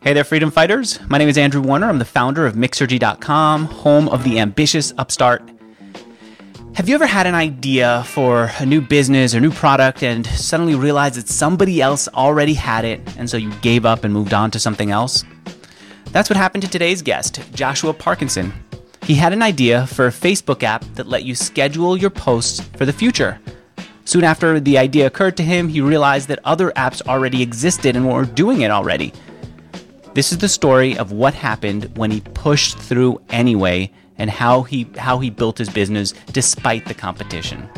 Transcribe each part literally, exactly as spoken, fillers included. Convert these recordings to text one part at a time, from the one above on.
Hey there, freedom fighters. My name is Andrew Warner. I'm the founder of Mixergy dot com, home of the ambitious upstart. Have you ever had an idea for a new business or new product and suddenly realized that somebody else already had it, and so you gave up and moved on to something else? That's what happened to today's guest, Joshua Parkinson. He had an idea for a Facebook app that let you schedule your posts for the future. Soon after the idea occurred to him, he realized that other apps already existed and were doing it already. This is the story of what happened when he pushed through anyway and how he how he built his business despite the competition.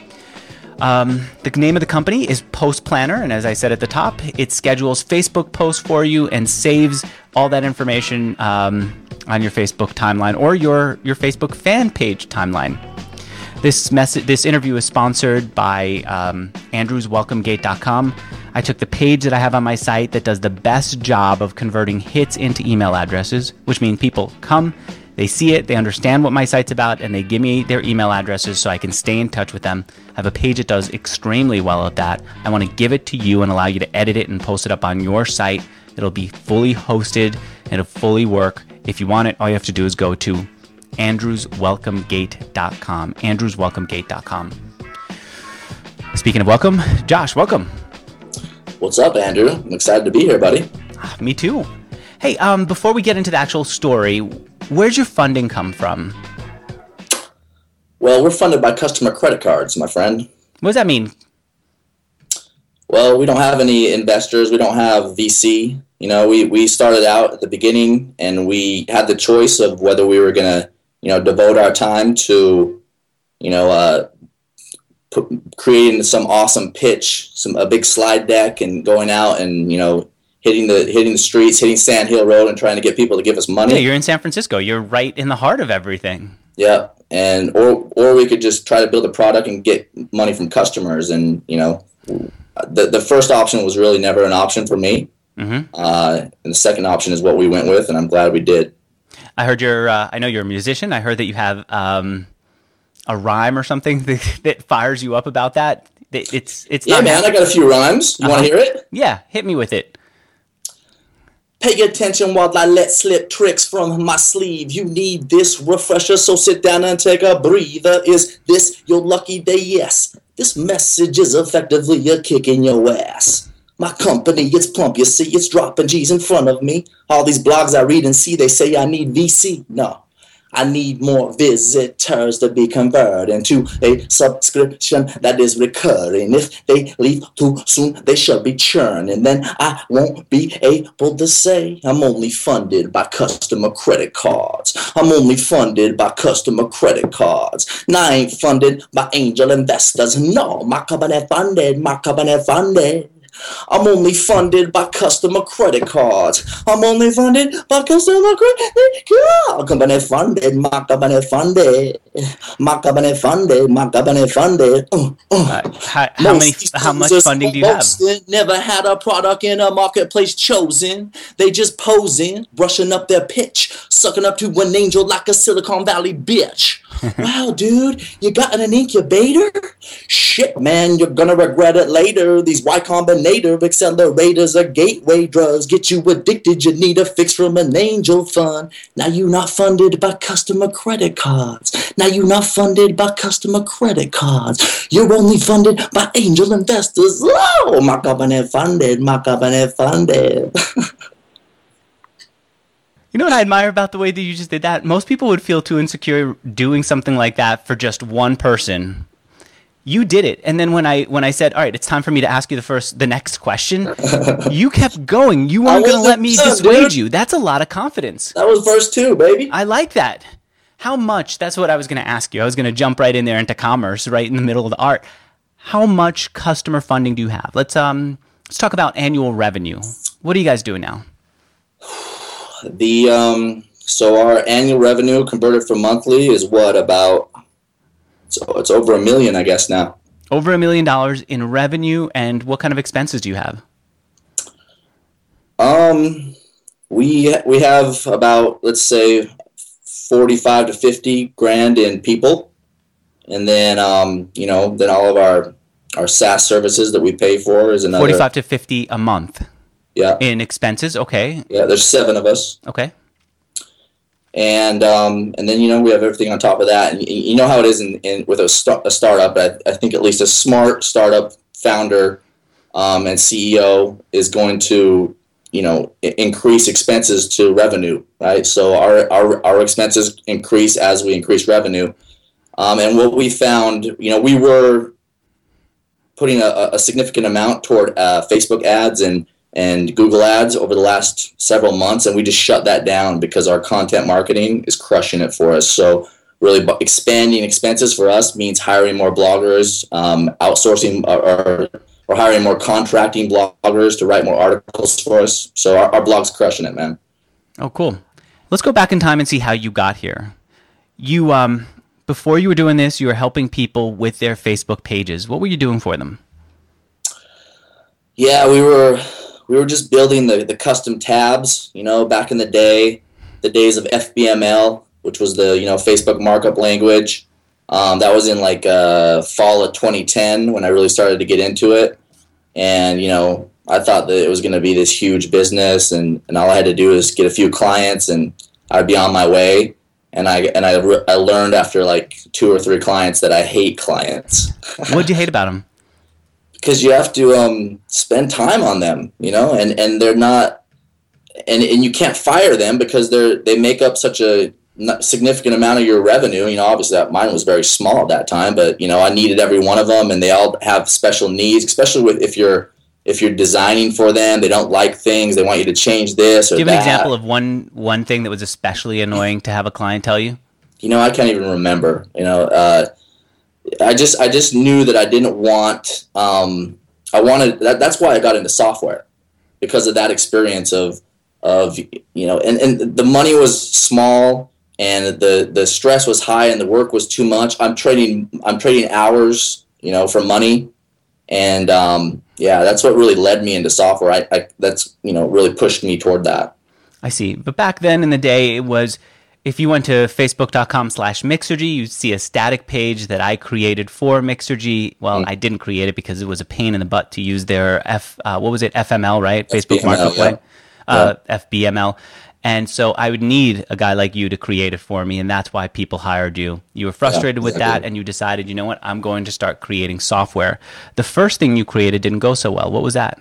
Um, the name of the company is Post Planner, and as I said at the top, it schedules Facebook posts for you and saves all that information um, on your Facebook timeline or your, your Facebook fan page timeline. This message, this interview is sponsored by um, Andrews Welcome Gate dot com. I took the page that I have on my site that does the best job of converting hits into email addresses, which means people come, they see it, they understand what my site's about, and they give me their email addresses so I can stay in touch with them. I have a page that does extremely well at that. I want to give it to you and allow you to edit it and post it up on your site. It'll be fully hosted and it'll fully work. If you want it, all you have to do is go to Andrews Welcome Gate dot com. Andrews Welcome Gate dot com. Speaking of welcome, Josh, welcome. What's up, Andrew? I'm excited to be here, buddy. Ah, me too. Hey, um, before we get into the actual story, where's your funding come from? Well, we're funded by customer credit cards, my friend. What does that mean? Well, we don't have any investors. We don't have V C. You know, we, we started out at the beginning and we had the choice of whether we were going to, you know, devote our time to, you know, uh, put, creating some awesome pitch, some a big slide deck and going out and, you know, hitting the hitting the streets, hitting Sand Hill Road and trying to get people to give us money. Yeah, you're in San Francisco. You're right in the heart of everything. Yeah, and or or we could just try to build a product and get money from customers. And, you know, the the first option was really never an option for me. Mm-hmm. Uh, and the second option is what we went with, and I'm glad we did. I heard you're, uh, I know you're a musician. I heard that you have um, a rhyme or something that, that fires you up about that. It's, it's yeah, not man, I got a few rhymes. You uh-huh. want to hear it? Yeah, hit me with it. Pay attention while I let slip tricks from my sleeve. You need this refresher, so sit down and take a breather. Is this your lucky day? Yes. This message is effectively a kick in your ass. My company, it's plump, you see, it's dropping G's in front of me. All these blogs I read and see, they say I need V C. No, I need more visitors to be converted into a subscription that is recurring. If they leave too soon, they shall be churning. Then I won't be able to say I'm only funded by customer credit cards. I'm only funded by customer credit cards. And I ain't funded by angel investors. No, my company funded, my company funded. I'm only funded by customer credit cards. I'm only funded by customer credit cards. Company funded, my company funded, my company funded, my company funded. Uh, uh. Uh, how, how many? How much funding do you have? Never had a product in a marketplace chosen. They just posing, brushing up their pitch, sucking up to an angel like a Silicon Valley bitch. Wow, dude, you got an incubator? Shit, man, you're gonna regret it later. These Y Combinator accelerators are gateway drugs. Get you addicted, you need a fix from an angel fund. Now you're not funded by customer credit cards. Now you're not funded by customer credit cards. You're only funded by angel investors. Oh, my company funded, my company funded. You know what I admire about the way that you just did that? Most people would feel too insecure doing something like that for just one person. You did it. And then when I when I said, all right, it's time for me to ask you the first the next question, you kept going. You weren't going to let me done, dissuade dude. you. That's a lot of confidence. That was verse two, baby. I like that. How much? That's what I was going to ask you. I was going to jump right in there into commerce, right in the middle of the art. How much customer funding do you have? Let's um let's talk about annual revenue. What are you guys doing now? The um, so our annual revenue converted from monthly is what about? So it's over a million, I guess now. Over a million dollars in revenue, and what kind of expenses do you have? Um, we we have about, let's say, forty-five to fifty grand in people, and then um, you know, then all of our our SaaS services that we pay for is another forty-five to fifty a month. Yeah. In expenses, okay. Yeah, there's seven of us. Okay. And um, and then, you know, we have everything on top of that. And you know how it is in, in with a, st- a startup. I, I think at least a smart startup founder um, and C E O is going to, you know, I- increase expenses to revenue, right? So our, our, our expenses increase as we increase revenue. Um, and what we found, you know, we were putting a, a significant amount toward uh, Facebook ads and and Google ads over the last several months, and we just shut that down because our content marketing is crushing it for us. So really expanding expenses for us means hiring more bloggers, um, outsourcing or, or, or hiring more contracting bloggers to write more articles for us. So our, our blog's crushing it, man. Oh, cool. Let's go back in time and see how you got here. You, um, before you were doing this, you were helping people with their Facebook pages. What were you doing for them? Yeah, we were... We were just building the, the custom tabs, you know, back in the day, the days of F B M L, which was the, you know, Facebook markup language. Um, that was in like uh, fall of twenty ten when I really started to get into it. And, you know, I thought that it was going to be this huge business, and, and all I had to do is get a few clients and I'd be on my way. And I and I, re- I learned after like two or three clients that I hate clients. What did you hate about them? Because you have to um, spend time on them, you know, and, and they're not, and, and you can't fire them because they're they make up such a significant amount of your revenue. You know, obviously that mine was very small at that time, but you know, I needed every one of them, and they all have special needs, especially with if you're if you're designing for them, they don't like things, they want you to change this or that. Do you have an example of one one thing that was especially annoying to have a client tell you? You know, I can't even remember. You know. Uh, I just I just knew that I didn't want um, I wanted that, that's why I got into software, because of that experience of of you know and, and the money was small and the, the stress was high and the work was too much. I'm trading I'm trading hours, you know, for money, and um, yeah, that's what really led me into software. I, I that's you know really pushed me toward that. I see. But back then in the day, it was, if you went to facebook.com slash Mixergy, you'd see a static page that I created for Mixergy. Well, mm. I didn't create it because it was a pain in the butt to use their F, uh, what was it, F M L, right? Facebook Marketplace, yeah. uh, yeah. F B M L. And so I would need a guy like you to create it for me, and that's why people hired you. You were frustrated yeah, exactly. with that, and you decided, you know what, I'm going to start creating software. The first thing you created didn't go so well. What was that?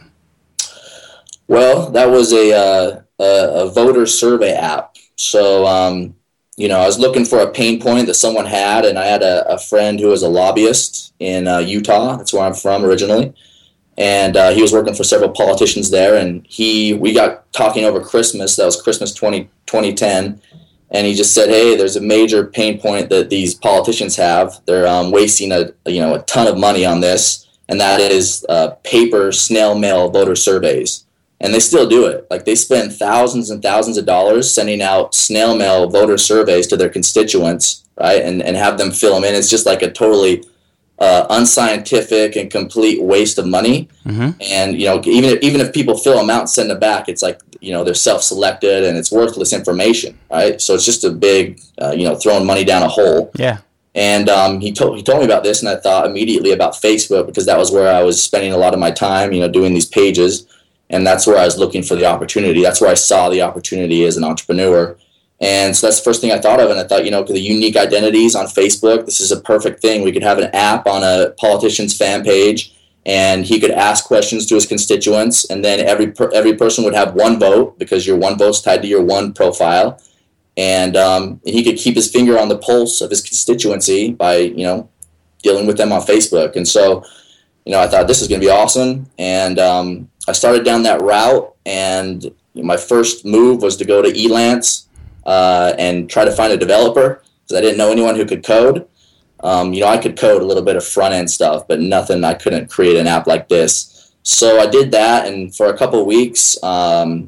Well, that was a, uh, a, a voter survey app. So, um, you know, I was looking for a pain point that someone had, and I had a, a friend who was a lobbyist in uh, Utah. That's where I'm from originally. And uh, he was working for several politicians there, and he we got talking over Christmas. That was Christmas twenty ten, and he just said, "Hey, there's a major pain point that these politicians have. They're um, wasting a you know a ton of money on this, and that is uh, paper snail mail voter surveys." And they still do it. Like, they spend thousands and thousands of dollars sending out snail mail voter surveys to their constituents, right, and and have them fill them in. It's just like a totally Uh, unscientific and complete waste of money. Mm-hmm. And, you know, even if, even if people fill them out and send them back, it's like, you know, they're self-selected and it's worthless information, right? So it's just a big, uh, you know, throwing money down a hole. Yeah. And um, he told he told me about this, and I thought immediately about Facebook, because that was where I was spending a lot of my time, you know, doing these pages, and that's where I was looking for the opportunity. That's where I saw the opportunity as an entrepreneur. And so that's the first thing I thought of, and I thought, you know, the unique identities on Facebook, this is a perfect thing. We could have an app on a politician's fan page, and he could ask questions to his constituents, and then every per, every person would have one vote, because your one vote's tied to your one profile, and um, he could keep his finger on the pulse of his constituency by, you know, dealing with them on Facebook. And so, you know, I thought this is going to be awesome, and um, I started down that route, and my first move was to go to Elance, Uh, and try to find a developer, because I didn't know anyone who could code. Um, you know, I could code a little bit of front-end stuff, but nothing, I couldn't create an app like this. So I did that, and for a couple of weeks, um,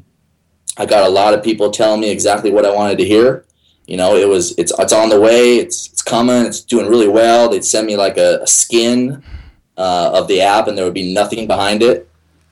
I got a lot of people telling me exactly what I wanted to hear. You know, it was, it's it's on the way, it's it's coming, it's doing really well. They'd send me like a, a skin uh, of the app, and there would be nothing behind it.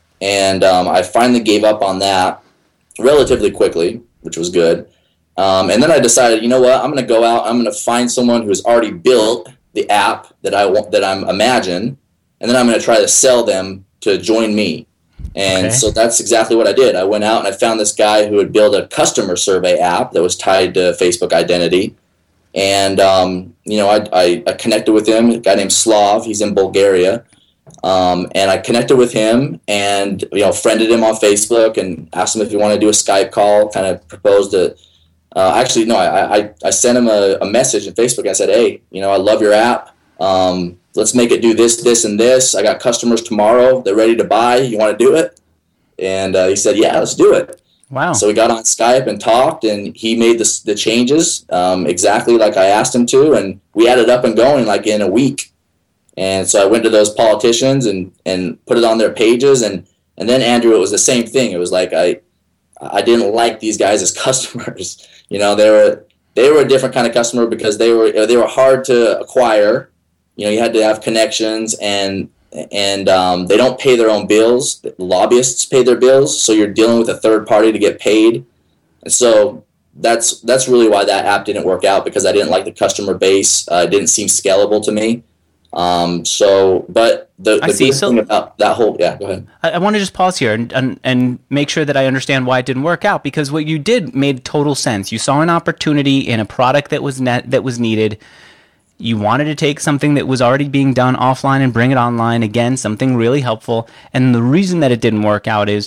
And um, I finally gave up on that relatively quickly, which was good. Um, and then I decided, you know what, I'm going to go out, I'm going to find someone who's already built the app that I want, that I'm imagine, and then I'm going to try to sell them to join me. And Okay. so that's exactly what I did. I went out and I found this guy who had built a customer survey app that was tied to Facebook identity. And, um, you know, I, I, I connected with him, a guy named Slav. He's in Bulgaria. Um, and I connected with him and, you know, friended him on Facebook and asked him if he wanted to do a Skype call, kind of proposed a, uh, actually, no, I, I, I sent him a, a message on Facebook. I said, hey, you know, I love your app. Um, let's make it do this, this, and this. I got customers tomorrow. They're ready to buy. You want to do it? And uh, he said, yeah, let's do it. Wow. So we got on Skype and talked, and he made the, the changes um, exactly like I asked him to, and we had it up and going like in a week. And so I went to those politicians and, and put it on their pages, and, and then, Andrew, it was the same thing. It was like I I didn't like these guys as customers. You know, they were they were a different kind of customer because they were they were hard to acquire. You know, you had to have connections, and and um, they don't pay their own bills. The lobbyists pay their bills, so you're dealing with a third party to get paid. And so that's that's really why that app didn't work out, because I didn't like the customer base. Uh, it didn't seem scalable to me. Um, so, but the, the I see. good So- thing about that whole, yeah, go ahead. I, I want to just pause here and, and and make sure that I understand why it didn't work out, because what you did made total sense. You saw an opportunity in a product that was net, that was needed. You wanted to take something that was already being done offline and bring it online again, something really helpful. And the reason that it didn't work out is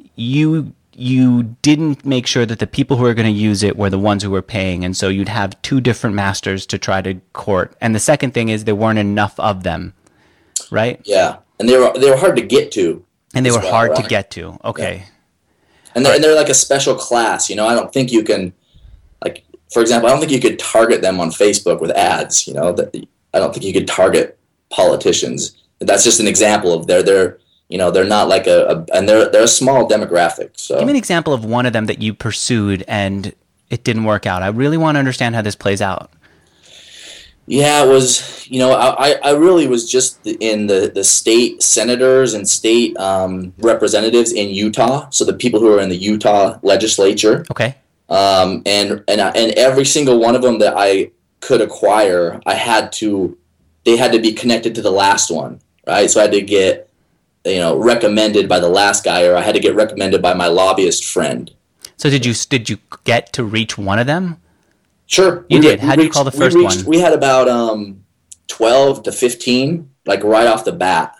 you you didn't make sure that the people who were going to use it were the ones who were paying, and so you'd have two different masters to try to court. And the second thing is there weren't enough of them, right? Yeah. And they were, they were hard to get to. And they as were well, hard to right? get to. Okay. And they're, and they're like a special class, you know. I don't think you can, like, for example, I don't think you could target them on Facebook with ads, you know. That I don't think you could target politicians. That's just an example of they're, they're you know, they're not like a, a and they're they're a small demographic. So Give me an example of one of them that you pursued and it didn't work out. I really want to understand how this plays out. yeah, it was, you know, I, I really was just in the, the state senators and state um, representatives in Utah. So the people who are in the Utah legislature. Okay. Um, and, and, I- and every single one of them that I could acquire, I had to, they had to be connected to the last one, right? So I had to get, you know, recommended by the last guy, or I had to get recommended by my lobbyist friend. So did you did you get to reach one of them? Sure. You We did. re- How'd we you call the reached- first we reached, one? We had about um, twelve to fifteen, like right off the bat.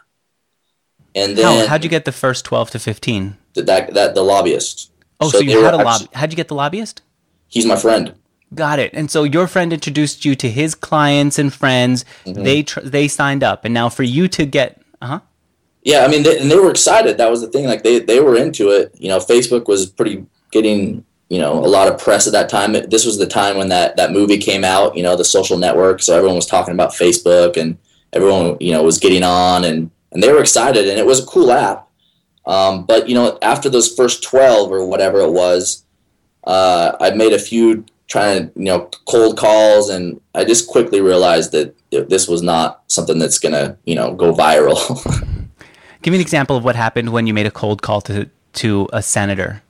And How then how'd you get the first twelve to fifteen? the, that, that the lobbyist. Oh, so, they you were had a actu- lobby. How'd you get the lobbyist? He's my friend. Got it. And so your friend introduced you to his clients and friends. Mm-hmm. They tr- they signed up, and now for you to get uh-huh. Yeah, I mean, they, and they were excited. That was the thing. Like they, they were into it. You know, Facebook was pretty getting, you know, a lot of press at that time. This was the time when that, that movie came out, you know, The Social Network. So everyone was talking about Facebook, and everyone, you know, was getting on, and, and they were excited, and it was a cool app. Um, but, you know, after those first twelve or whatever it was, uh, I made a few trying to, you know, cold calls, and I just quickly realized that this was not something that's going to, you know, go viral. Give me an example of what happened when you made a cold call to to a senator.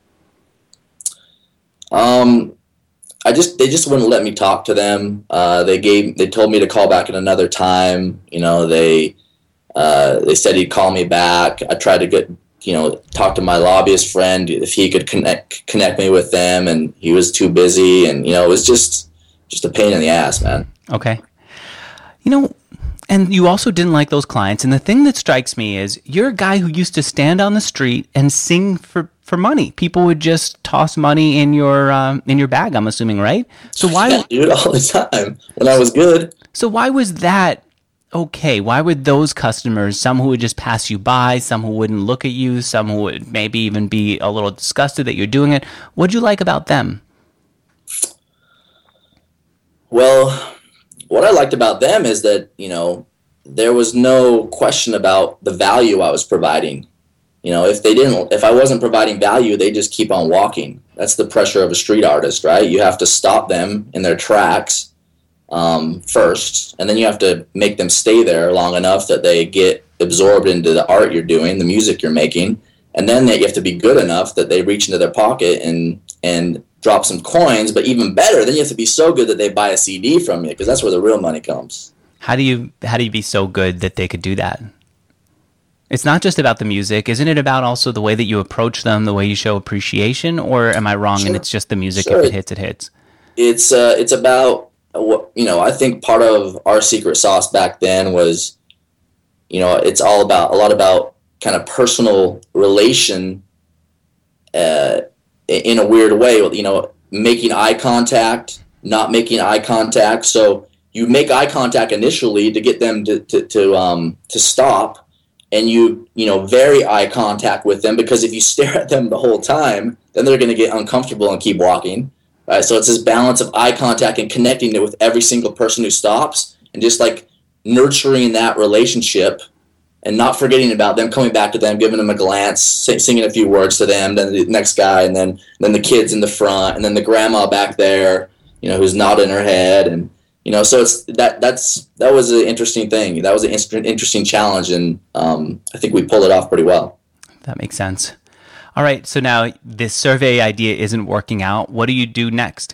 Um, I just they just wouldn't let me talk to them. Uh, they gave they told me to call back at another time. You know, they uh, they said he'd call me back. I tried to get you know talk to my lobbyist friend if he could connect connect me with them, and he was too busy. And you know, it was just just a pain in the ass, man. Okay. You know, and you also didn't like those clients. And the thing that strikes me is you're a guy who used to stand on the street and sing for, for money. People would just toss money in your um, in your bag, I'm assuming, right? So why Yeah, dude, all the time when I was good. so why was that okay? Why would those customers, some who would just pass you by, some who wouldn't look at you, some who would maybe even be a little disgusted that you're doing it, what'd you like about them? Well, what I liked about them is that, you know, there was no question about the value I was providing. You know, if they didn't, if I wasn't providing value, they just keep on walking. That's the pressure of a street artist, right? You have to stop them in their tracks um, first, and then you have to make them stay there long enough that they get absorbed into the art you're doing, the music you're making, and then you have to be good enough that they reach into their pocket and and drop some coins. But even better, then you have to be so good that they buy a C D from you, because that's where the real money comes. How do you how do you be so good that they could do that? It's not just about the music. Isn't it about also the way that you approach them, the way you show appreciation? Or am I wrong Sure. and it's just the music? Sure. If it hits, it hits? It's uh, it's about what you know. I think part of our secret sauce back then was, you know, it's all about a lot about kind of personal relation, uh, in a weird way. You know, making eye contact, not making eye contact. So you make eye contact initially to get them to to to, um, to stop, and you you know vary eye contact with them, because if you stare at them the whole time, then they're going to get uncomfortable and keep walking. Right? So it's this balance of eye contact and connecting it with every single person who stops, and just like nurturing that relationship and not forgetting about them, coming back to them, giving them a glance, singing a few words to them, then the next guy, and then then the kids in the front, and then the grandma back there, you know, who's nodding her head, and you know, so it's that that's that was an interesting thing. That was an interesting challenge, and um, I think we pulled it off pretty well. That makes sense. All right, so now this survey idea isn't working out. What do you do next?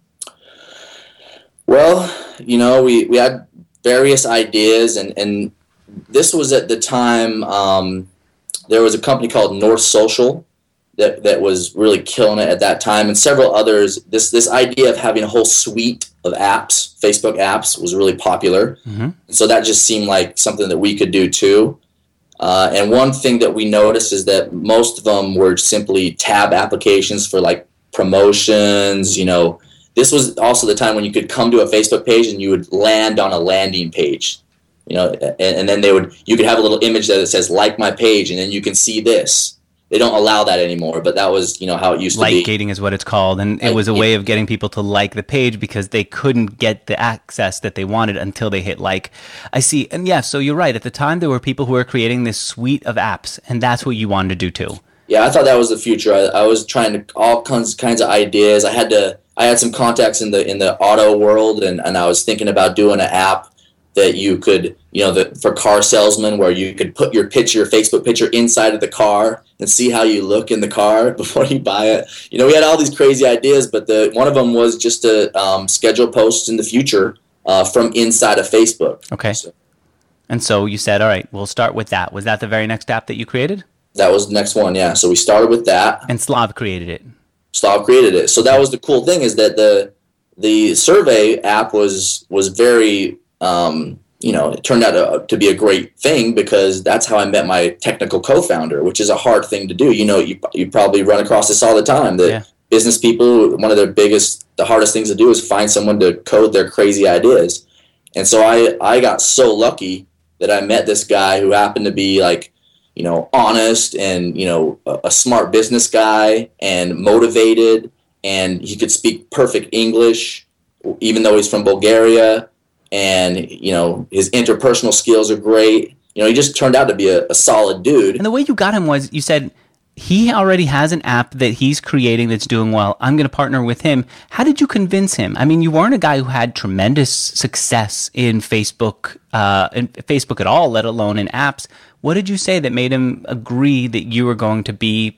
Well, you know, we, we had various ideas, and, and this was at the time, um, there was a company called North Social that, that was really killing it at that time, and several others. This this idea of having a whole suite of apps, Facebook apps, was really popular. Mm-hmm. So that just seemed like something that we could do too. Uh, and one thing that we noticed is that most of them were simply tab applications for like promotions. You know, this was also the time when you could come to a Facebook page and you would land on a landing page. You know, and, and then they would you could have a little image that says "like my page," and then you can see this. They don't allow that anymore, but that was, you know, how it used to be. Like gating is what it's called, and it was a way of getting people to like the page because they couldn't get the access that they wanted until they hit like. I see, and yeah, so you're right. At the time, there were people who were creating this suite of apps, and that's what you wanted to do too. Yeah, I thought that was the future. I, I was trying to all kinds kinds of ideas. I had to. I had some contacts in the in the auto world, and, and I was thinking about doing an app that you could, you know, the, for car salesmen, where you could put your picture, your Facebook picture inside of the car and see how you look in the car before you buy it. You know, we had all these crazy ideas, but the one of them was just to um, schedule posts in the future uh, from inside of Facebook. Okay. So, and so you said, all right, we'll start with that. Was that the very next app that you created? That was the next one, yeah. So we started with that. And Slav created it. Slav created it. So that was the cool thing, is that the the survey app was was very... Um, you know, it turned out to, to be a great thing, because that's how I met my technical co-founder, which is a hard thing to do. You know, you you probably run across this all the time. That yeah. Business people, one of their biggest, the hardest things to do is find someone to code their crazy ideas. And so I, I got so lucky that I met this guy who happened to be like, you know, honest and, you know, a, a smart business guy and motivated, and he could speak perfect English, even though he's from Bulgaria. And, you know, his interpersonal skills are great. You know, he just turned out to be a, a solid dude. And the way you got him was, you said he already has an app that he's creating that's doing well. I'm going to partner with him. How did you convince him? I mean, you weren't a guy who had tremendous success in Facebook, uh, in Facebook at all, let alone in apps. What did you say that made him agree that you were going to be,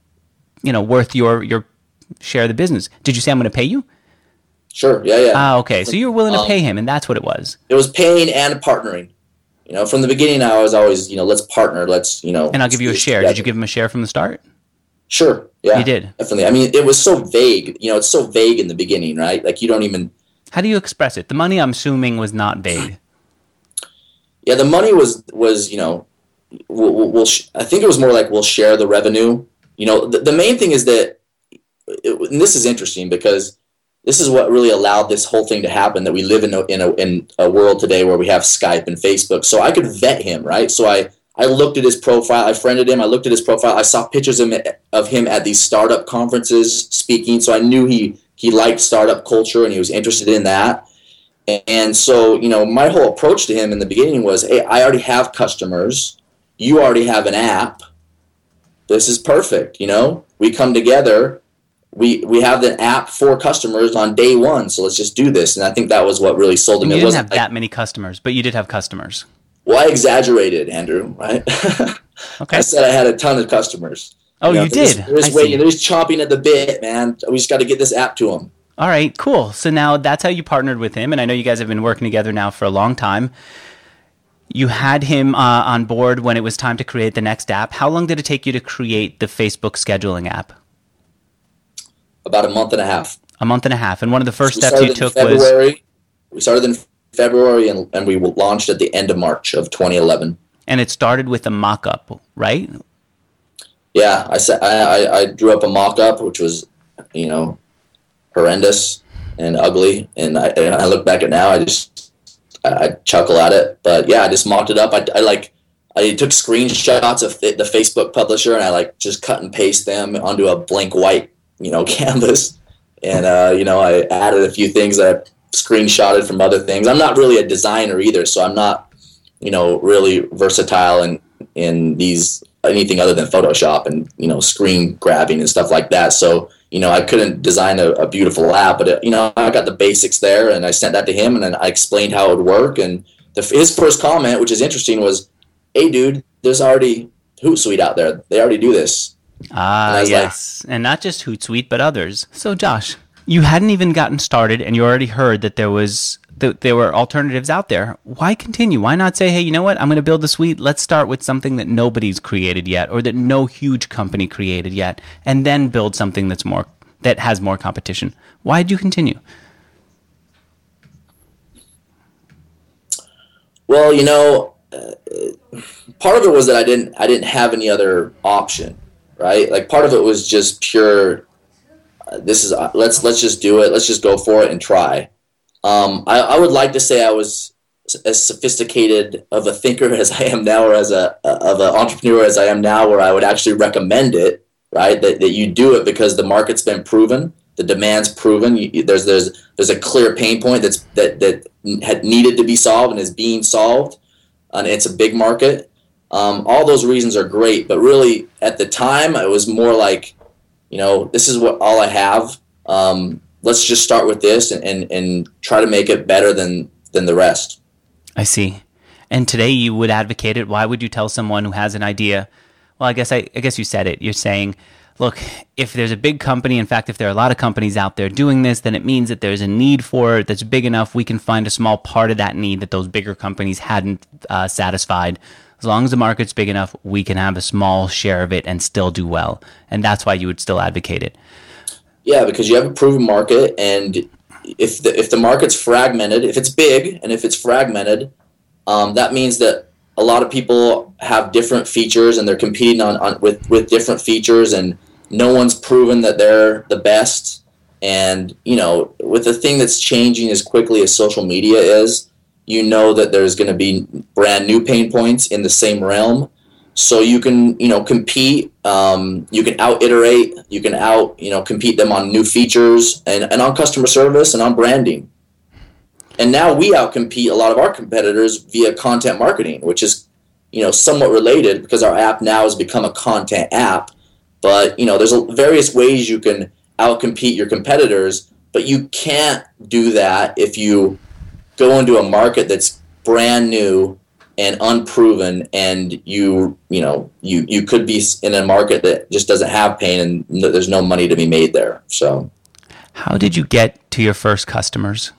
you know, worth your, your share of the business? Did you say, I'm going to pay you? Sure, yeah, yeah. Ah, okay. So you were willing to um, pay him, and that's what it was. It was paying and partnering. You know, from the beginning, I was always, you know, let's partner, let's, you know. And I'll give you a share. Together. Did you give him a share from the start? Sure, yeah. You did? Definitely. I mean, it was so vague. You know, it's so vague in the beginning, right? Like, you don't even... How do you express it? The money, I'm assuming, was not vague. Yeah, the money was, was you know, we'll, we'll sh- I think it was more like we'll share the revenue. You know, the, the main thing is that, it, and this is interesting because this is what really allowed this whole thing to happen, that we live in a, in a in a world today where we have Skype and Facebook. So I could vet him, right? So I, I looked at his profile. I friended him. I looked at his profile. I saw pictures of him, of him at these startup conferences speaking. So I knew he, he liked startup culture and he was interested in that. And so, you know, my whole approach to him in the beginning was, hey, I already have customers. You already have an app. This is perfect, you know? We come together. We we have the app for customers on day one, so let's just do this. And I think that was what really sold him. You it didn't wasn't have like, that many customers, but you did have customers. Well, I exaggerated, Andrew, right? Okay. I said I had a ton of customers. Oh, you, know, you did? They're just, I waiting. see. They're just chomping at the bit, man. We just got to get this app to them. All right, cool. So now that's how you partnered with him, and I know you guys have been working together now for a long time. You had him uh, on board when it was time to create the next app. How long did it take you to create the Facebook scheduling app? About a month and a half. A month and a half. And one of the first So steps you took was... We started in February, and, and we launched at the end of March of twenty eleven. And it started with a mock-up, right? Yeah, I, I, I drew up a mock-up, which was, you know, horrendous and ugly. And I, and I look back at it now, I just, I, I chuckle at it. But yeah, I just mocked it up. I, I like, I took screenshots of the Facebook publisher, and I like just cut and paste them onto a blank white, you know, canvas. And, uh, you know, I added a few things that I screenshotted from other things. I'm not really a designer either, so I'm not, you know, really versatile in, in these, anything other than Photoshop and, you know, screen grabbing and stuff like that. So, you know, I couldn't design a, a beautiful app, but, it, you know, I got the basics there, and I sent that to him, and then I explained how it would work. And the, his first comment, which is interesting, was, hey, dude, there's already Hootsuite out there. They already do this. Ah, and yes. Like, and not just Hootsuite, but others. So, Josh, you hadn't even gotten started, and you already heard that there was that there were alternatives out there. Why continue? Why not say, hey, you know what? I'm going to build a suite. Let's start with something that nobody's created yet, or that no huge company created yet, and then build something that's more that has more competition. Why did you continue? Well, you know, uh, part of it was that I didn't I didn't have any other option, right? Like part of it was just pure. This is uh, let's let's just do it. Let's just go for it and try. Um, I, I would like to say I was as sophisticated of a thinker as I am now, or as a of an entrepreneur as I am now, where I would actually recommend it. Right, that that you do it because the market's been proven, the demand's proven. You, there's there's there's a clear pain point that's that that had needed to be solved and is being solved, and it's a big market. Um, all those reasons are great, but really at the time it was more like, you know, this is what all I have. Um, let's just start with this and, and, and try to make it better than, than the rest. I see. And today you would advocate it. Why would you tell someone who has an idea? Well, I guess I, I guess you said it. You're saying, look, if there's a big company, in fact, if there are a lot of companies out there doing this, then it means that there's a need for it that's big enough. We can find a small part of that need that those bigger companies hadn't uh, satisfied. As long as the market's big enough, we can have a small share of it and still do well. And that's why you would still advocate it. Yeah, because you have a proven market, and if the if the market's fragmented, if it's big and if it's fragmented, um, that means that a lot of people have different features and they're competing on, on with, with different features, and no one's proven that they're the best. And, you know, with the thing that's changing as quickly as social media is, you know that there's going to be brand new pain points in the same realm. So you can, you know, compete, um, you can out-iterate, you can out, you know, compete them on new features and, and on customer service and on branding. And now we outcompete a lot of our competitors via content marketing, which is, you know, somewhat related because our app now has become a content app. But, you know, there's various ways you can outcompete your competitors, but you can't do that if you go into a market that's brand new and unproven, and you, you know, you, you could be in a market that just doesn't have pain and there's no money to be made there. So, how did you get to your first customers?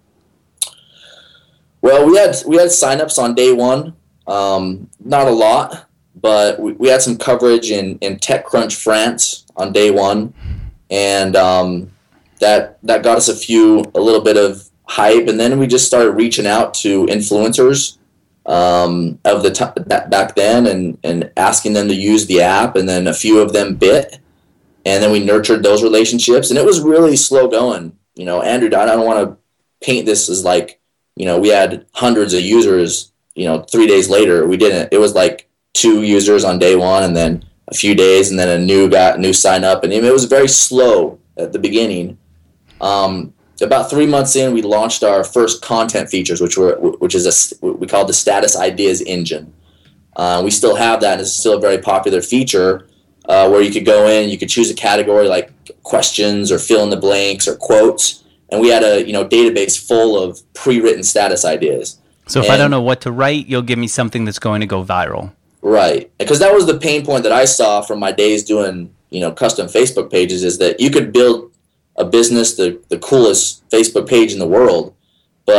Well, we had we had signups on day one, um, not a lot, but we, we had some coverage in, in TechCrunch France on day one, and um, that that got us a few a little bit of hype, and then we just started reaching out to influencers um, of the t- that back then, and, and asking them to use the app, and then a few of them bit, and then we nurtured those relationships, and it was really slow going. You know, Andrew, I don't want to paint this as like, you know, we had hundreds of users, you know, three days later. We didn't. It was like two users on day one, and then a few days, and then a new got new sign up, and it was very slow at the beginning. Um, about three months in, we launched our first content features, which were which is a we called the Status Ideas Engine. Uh, we still have that, and it's still a very popular feature uh, where you could go in, you could choose a category like questions or fill in the blanks or quotes. And we had a you know database full of pre-written status ideas. So if and, I don't know what to write, you'll give me something that's going to go viral. Right, because that was the pain point that I saw from my days doing you know custom Facebook pages, is that you could build a business, the the coolest Facebook page in the world, but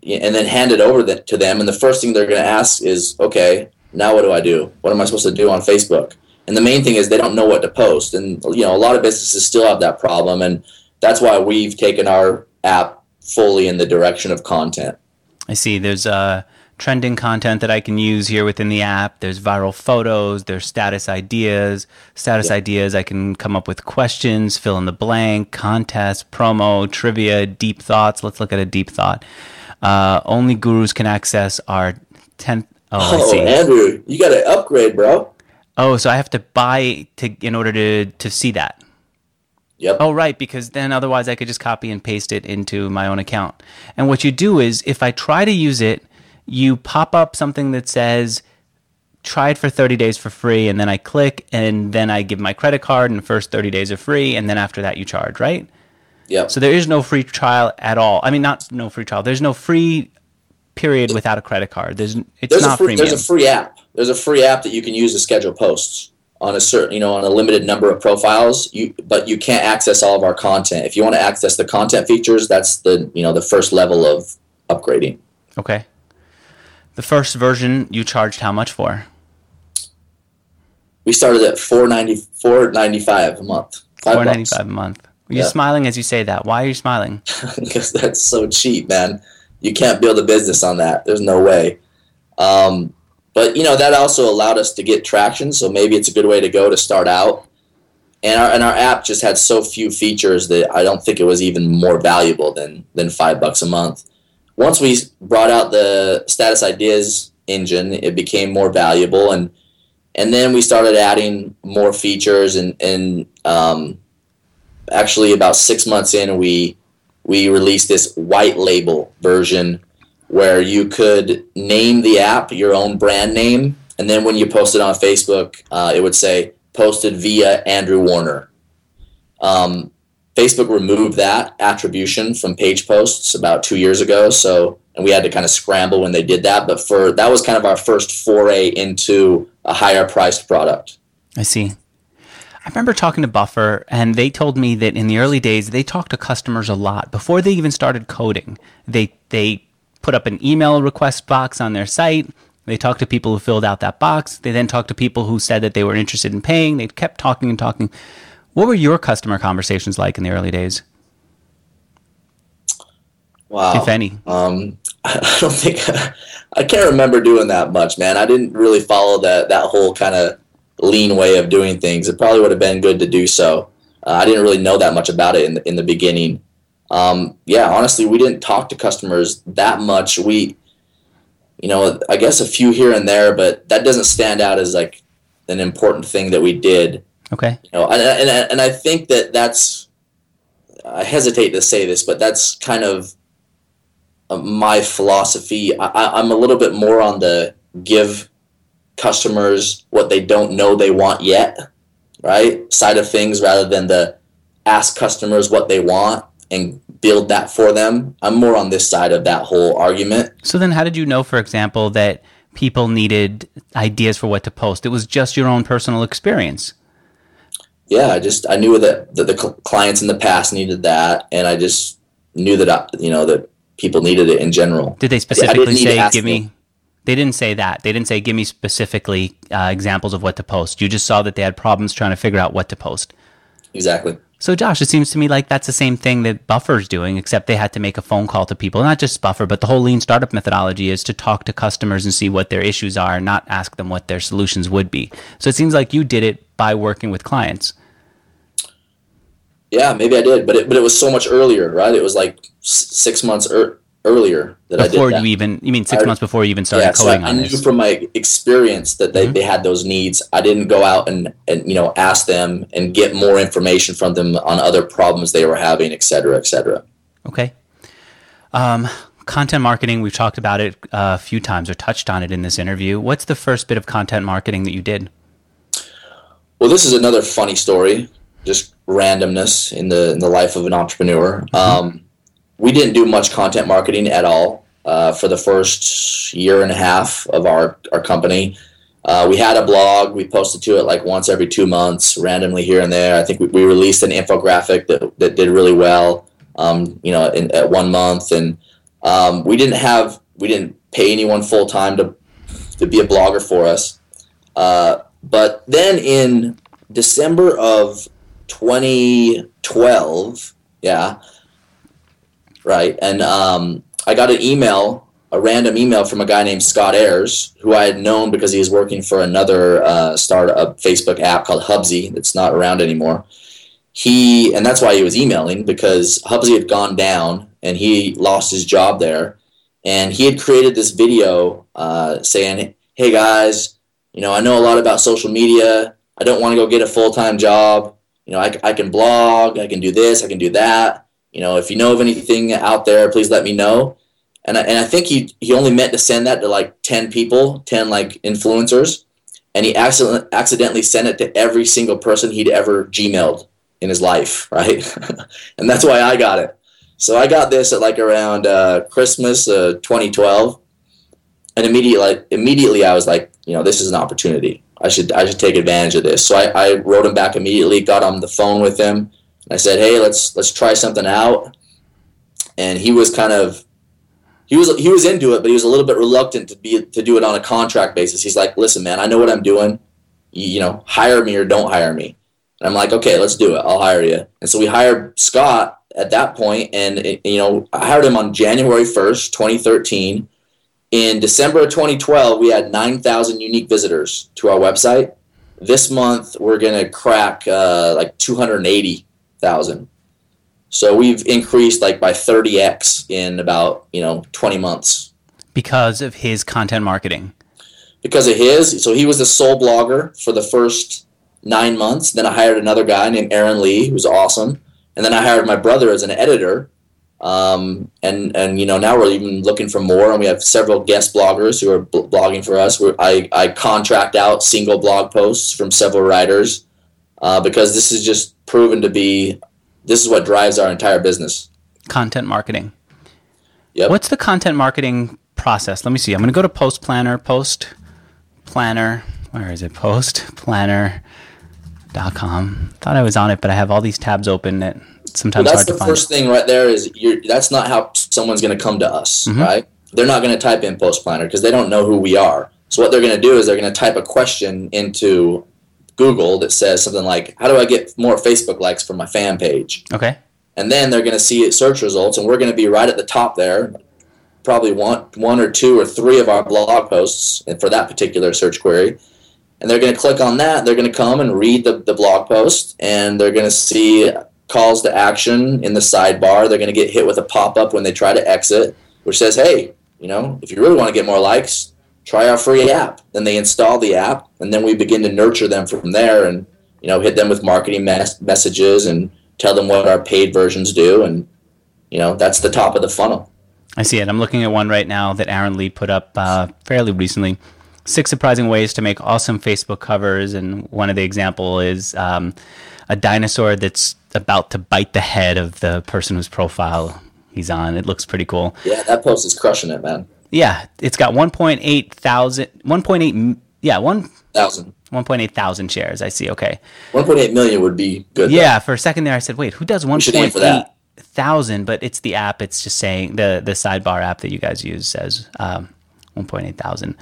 and then hand it over to them. And the first thing they're going to ask is, okay, now what do I do? What am I supposed to do on Facebook? And the main thing is they don't know what to post. And, you know, a lot of businesses still have that problem. And that's why we've taken our app fully in the direction of content. I see. There's uh, trending content that I can use here within the app. There's viral photos. There's status ideas. Status yeah. ideas, I can come up with questions, fill in the blank, contests, promo, trivia, deep thoughts. Let's look at a deep thought. Uh, only gurus can access our tenth. Oh, oh I see. Andrew, you got to upgrade, bro. Oh, so I have to buy to in order to, to see that. Yep. Oh, right, because then otherwise I could just copy and paste it into my own account. And what you do is, if I try to use it, you pop up something that says, try it for thirty days for free, and then I click, and then I give my credit card, and the first thirty days are free, and then after that you charge, right? Yep. So there is no free trial at all. I mean, not no free trial. There's no free period without a credit card. There's It's there's not a free, premium. There's a free app. There's a free app that you can use to schedule posts on a certain, you know, on a limited number of profiles. You, but you can't access all of our content. If you want to access the content features, that's the, you know, the first level of upgrading. Okay. The first version you charged how much for? We started at four ninety four ninety five a month. Four ninety five a month. Are you yeah. smiling as you say that? Why are you smiling? Because that's so cheap, man. You can't build a business on that. There's no way. Um, But, you know, that also allowed us to get traction, so maybe it's a good way to go to start out. And our and our app just had so few features that I don't think it was even more valuable than than five bucks a month. Once we brought out the Status Ideas engine, it became more valuable, and and then we started adding more features. And and um, actually, about six months in, we we released this white label version, where you could name the app your own brand name, and then when you post it on Facebook, uh, it would say, posted via Andrew Warner. Um, Facebook removed that attribution from page posts about two years ago, so and we had to kind of scramble when they did that, but for that was kind of our first foray into a higher priced product. I see. I remember talking to Buffer, and they told me that in the early days, they talked to customers a lot. Before they even started coding, they they put up an email request box on their site. They talked to people who filled out that box. They then talked to people who said that they were interested in paying. They kept talking and talking. What were your customer conversations like in the early days? Wow. If any. Um, I don't think, I can't remember doing that much, man. I didn't really follow that, that whole kind of lean way of doing things. It probably would have been good to do so. Uh, I didn't really know that much about it in the, in the beginning. Um, yeah, honestly, we didn't talk to customers that much. We, you know, I guess a few here and there, but that doesn't stand out as like an important thing that we did. Okay. You know, and, and, and I think that that's, I hesitate to say this, but that's kind of my philosophy. I, I'm a little bit more on the give customers what they don't know they want yet, right, side of things, rather than the ask customers what they want and build that for them. I'm more on this side of that whole argument. So then how did you know, for example, that people needed ideas for what to post? It was just your own personal experience. Yeah, I just, I knew that, that the cl- clients in the past needed that, and I just knew that, I, you know, that people needed it in general. Did they specifically say, give me, them. They didn't say that. They didn't say, give me specifically uh, examples of what to post. You just saw that they had problems trying to figure out what to post. Exactly. So, Josh, it seems to me like that's the same thing that Buffer's doing, except they had to make a phone call to people. Not just Buffer, but the whole lean startup methodology is to talk to customers and see what their issues are, not ask them what their solutions would be. So it seems like you did it by working with clients. Yeah, maybe I did, but it, but it was so much earlier, right? It was like s- six months er- earlier that before I did that. Before you even, you mean six I, months before you even started yeah, coding so I, on I this? knew from my experience that they, mm-hmm. they had those needs. I didn't go out and, and, you know, ask them and get more information from them on other problems they were having, et cetera, et cetera. Okay. Um, content marketing, we've talked about it a few times or touched on it in this interview. What's the first bit of content marketing that you did? Well, this is another funny story, just randomness in the in the life of an entrepreneur. Mm-hmm. Um, we didn't do much content marketing at all uh, for the first year and a half of our, our company. Uh, we had a blog. We posted to it like once every two months, randomly here and there. I think we, we released an infographic that, that did really well, um, you know, in, at one month. And Um, we didn't have we didn't pay anyone full time to to be a blogger for us. Uh, but then in December of twenty twelve, yeah, right, and um, I got an email, a random email from a guy named Scott Ayers, who I had known because he was working for another uh, startup Facebook app called Hubsy that's not around anymore. He and that's why he was emailing, because Hubsy had gone down and he lost his job there, and he had created this video uh, saying, "Hey guys, you know, I know a lot about social media. I don't want to go get a full-time job. You know, I, I can blog, I can do this, I can do that. You know, if you know of anything out there, please let me know." And I, and I think he, he only meant to send that to like ten people, ten like influencers. And he accident, accidentally sent it to every single person he'd ever Gmailed in his life, right? And that's why I got it. So I got this at like around uh, Christmas uh, twenty twelve. And immediately, like, immediately I was like, you know, this is an opportunity. I should I should take advantage of this. So I, I wrote him back immediately, got on the phone with him, and I said, hey, let's let's try something out. And he was kind of he was he was into it, but he was a little bit reluctant to be to do it on a contract basis. He's like, listen, man, I know what I'm doing. You, you know, hire me or don't hire me. And I'm like, okay, let's do it. I'll hire you. And so we hired Scott at that point, and it, you know, I hired him on January first, twenty thirteen. In December of twenty twelve, we had nine thousand unique visitors to our website. This month, we're going to crack uh, like two hundred eighty thousand. So we've increased like by thirty x in about, you know, twenty months. Because of his content marketing. Because of his. So he was the sole blogger for the first nine months. Then I hired another guy named Aaron Lee, who's awesome. And then I hired my brother as an editor. Um, and, and, you know, now we're even looking for more, and we have several guest bloggers who are b- blogging for us. We're, I, I contract out single blog posts from several writers, uh, because this is just proven to be, this is what drives our entire business. Content marketing. Yep. What's the content marketing process? Let me see. I'm going to go to Post Planner, Post Planner. Where is it? Post Planner dot com. Thought I was on it, but I have all these tabs open that sometimes well, hard to find. That's the first thing right there is you're, that's not how someone's going to come to us, mm-hmm. right? They're not going to type in Post Planner because they don't know who we are. So what they're going to do is they're going to type a question into Google that says something like, how do I get more Facebook likes for my fan page? Okay. And then they're going to see search results, and we're going to be right at the top there, probably one, one or two or three of our blog posts for that particular search query. And they're going to click on that. They're going to come and read the, the blog post, and they're going to see calls to action in the sidebar. They're going to get hit with a pop-up when they try to exit, which says, hey, you know, if you really want to get more likes, try our free app. Then they install the app, and then we begin to nurture them from there and, you know, hit them with marketing mes- messages and tell them what our paid versions do. And, you know, that's the top of the funnel. I see it. I'm looking at one right now that Aaron Lee put up uh, fairly recently. Six surprising ways to make awesome Facebook covers. And one of the example is um, a dinosaur that's about to bite the head of the person whose profile he's on. It looks pretty cool. Yeah, that post is crushing it, man. Yeah, it's got one point eight thousand, one point eight, yeah, one thousand. one point eight thousand shares. I see. Okay. one point eight million would be good. Yeah, though. For a second there, I said, wait, who does one point eight thousand? But it's the app. It's just saying the, the sidebar app that you guys use says um, one point eight thousand.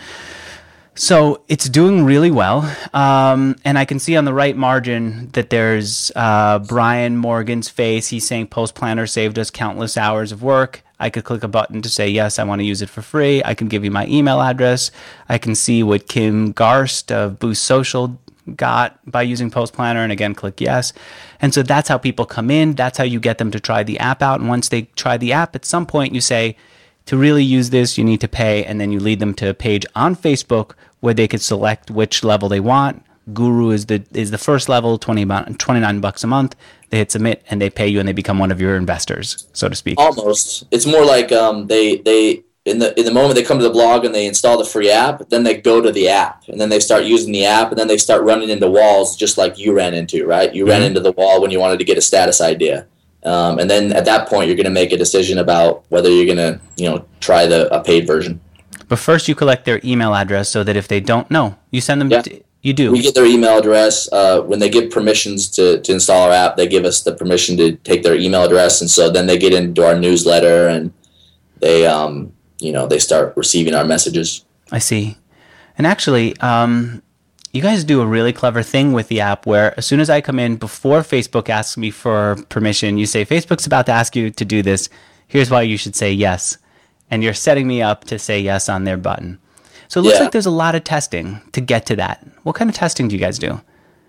So it's doing really well. Um, and I can see on the right margin that there's uh, Brian Morgan's face. He's saying Post Planner saved us countless hours of work. I could click a button to say, yes, I want to use it for free. I can give you my email address. I can see what Kim Garst of Boost Social got by using Post Planner, and again, click yes. And so that's how people come in. That's how you get them to try the app out. And once they try the app, at some point you say, to really use this, you need to pay, and then you lead them to a page on Facebook where they could select which level they want. Guru is the is the first level, twenty, twenty-nine bucks a month. They hit submit, and they pay you, and they become one of your investors, so to speak. Almost. It's more like um, they they in the in the moment they come to the blog and they install the free app, then they go to the app, and then they start using the app, and then they start running into walls just like you ran into, right? You mm-hmm. ran into the wall when you wanted to get a status idea. Um, and then at that point, you're going to make a decision about whether you're going to, you know, try the a paid version. But first, you collect their email address so that if they don't know, you send them. Yeah. To, you do. We get their email address. Uh, when they give permissions to, to install our app, they give us the permission to take their email address, and so then they get into our newsletter, and they, um, you know, they start receiving our messages. I see. And actually, um, you guys do a really clever thing with the app where as soon as I come in, before Facebook asks me for permission, you say, Facebook's about to ask you to do this. Here's why you should say yes. And you're setting me up to say yes on their button. So it looks Yeah. like there's a lot of testing to get to that. What kind of testing do you guys do?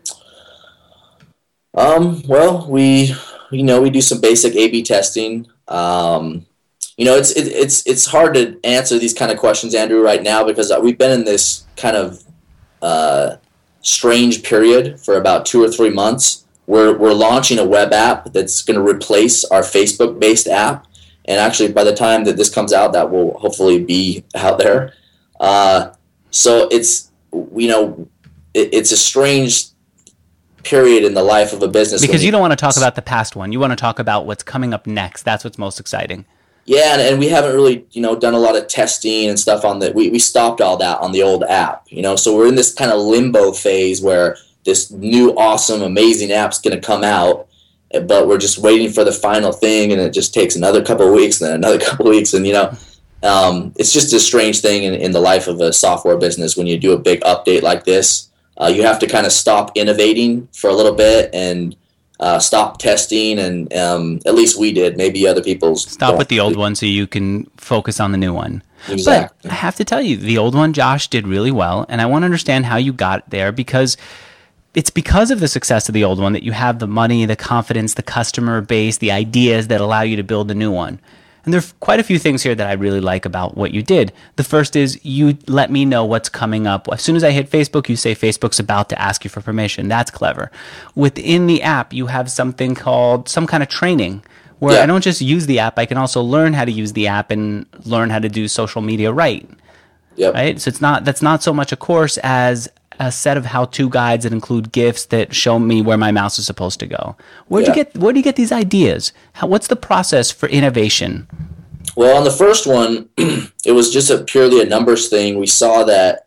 Um, well, we, you know, we do some basic A B testing. Um, you know, it's, it, it's, it's hard to answer these kind of questions, Andrew, right now, because we've been in this kind of, uh, strange period for about two or three months. We're, we're launching a web app that's going to replace our Facebook based app. And actually by the time that this comes out, that will hopefully be out there. Uh, so it's, you know, it, it's a strange period in the life of a business. Because you don't want to talk about the past one. You want to talk about what's coming up next. That's what's most exciting. Yeah, and, and we haven't really, you know, done a lot of testing and stuff on the, we, we stopped all that on the old app, you know, so we're in this kind of limbo phase where this new, awesome, amazing app's going to come out, but we're just waiting for the final thing, and it just takes another couple of weeks and then another couple of weeks, and, you know, um, it's just a strange thing in, in the life of a software business when you do a big update like this. Uh, you have to kind of stop innovating for a little bit and uh, stop testing, and um, at least we did. Maybe other people stop with the old one so you can focus on the new one. Exactly. But I have to tell you, the old one, Josh, did really well, and I want to understand how you got there, because it's because of the success of the old one that you have the money, the confidence, the customer base, the ideas that allow you to build the new one. And there are quite a few things here that I really like about what you did. The first is you let me know what's coming up. As soon as I hit Facebook, you say Facebook's about to ask you for permission. That's clever. Within the app, you have something called some kind of training where Yeah. I don't just use the app, I can also learn how to use the app and learn how to do social media right. Yep. Right? So it's not that's not so much a course as a set of how-to guides that include GIFs that show me where my mouse is supposed to go. Where'd Yeah. you get where do you get these ideas? How, what's the process for innovation? Well, on the first one, it was just a purely a numbers thing. We saw that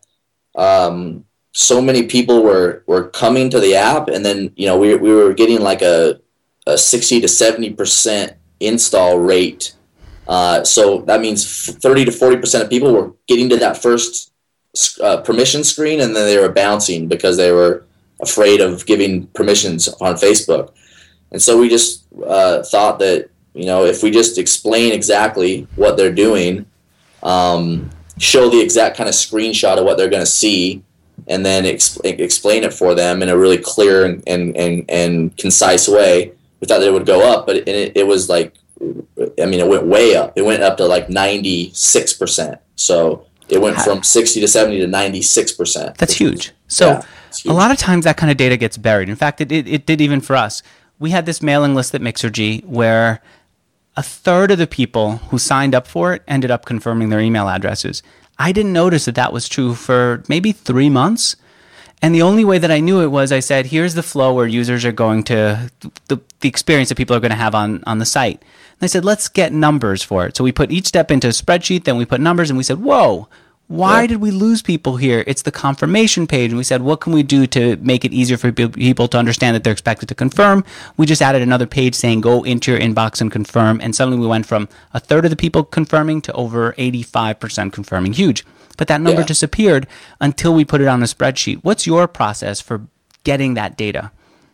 um, so many people were, were coming to the app, and then, you know, we we were getting like a, a sixty to seventy percent install rate. Uh, so that means thirty to forty percent of people were getting to that first uh, permission screen, and then they were bouncing because they were afraid of giving permissions on Facebook. And so we just uh, thought that, you know, if we just explain exactly what they're doing, um, show the exact kind of screenshot of what they're going to see, and then exp- explain it for them in a really clear and, and, and, and concise way, we thought that it would go up. But it, it, it was like, I mean, it went way up. It went up to like ninety-six percent. So it went from sixty to seventy to ninety-six percent. That's huge. So Yeah, it's huge. a lot of times that kind of data gets buried. In fact, it, it, it did even for us. We had this mailing list at Mixergy where a third of the people who signed up for it ended up confirming their email addresses. I didn't notice that that was true for maybe three months. And the only way that I knew it was I said, here's the flow where users are going to, the, the experience that people are going to have on, on the site. And I said, let's get numbers for it. So we put each step into a spreadsheet, then we put numbers, and we said, whoa, why Yeah. did we lose people here? It's the confirmation page. And we said, what can we do to make it easier for pe- people to understand that they're expected to confirm? We just added another page saying, go into your inbox and confirm. And suddenly we went from a third of the people confirming to over eighty-five percent confirming. Huge. But that number Yeah. disappeared until we put it on a spreadsheet. What's your process for getting that data?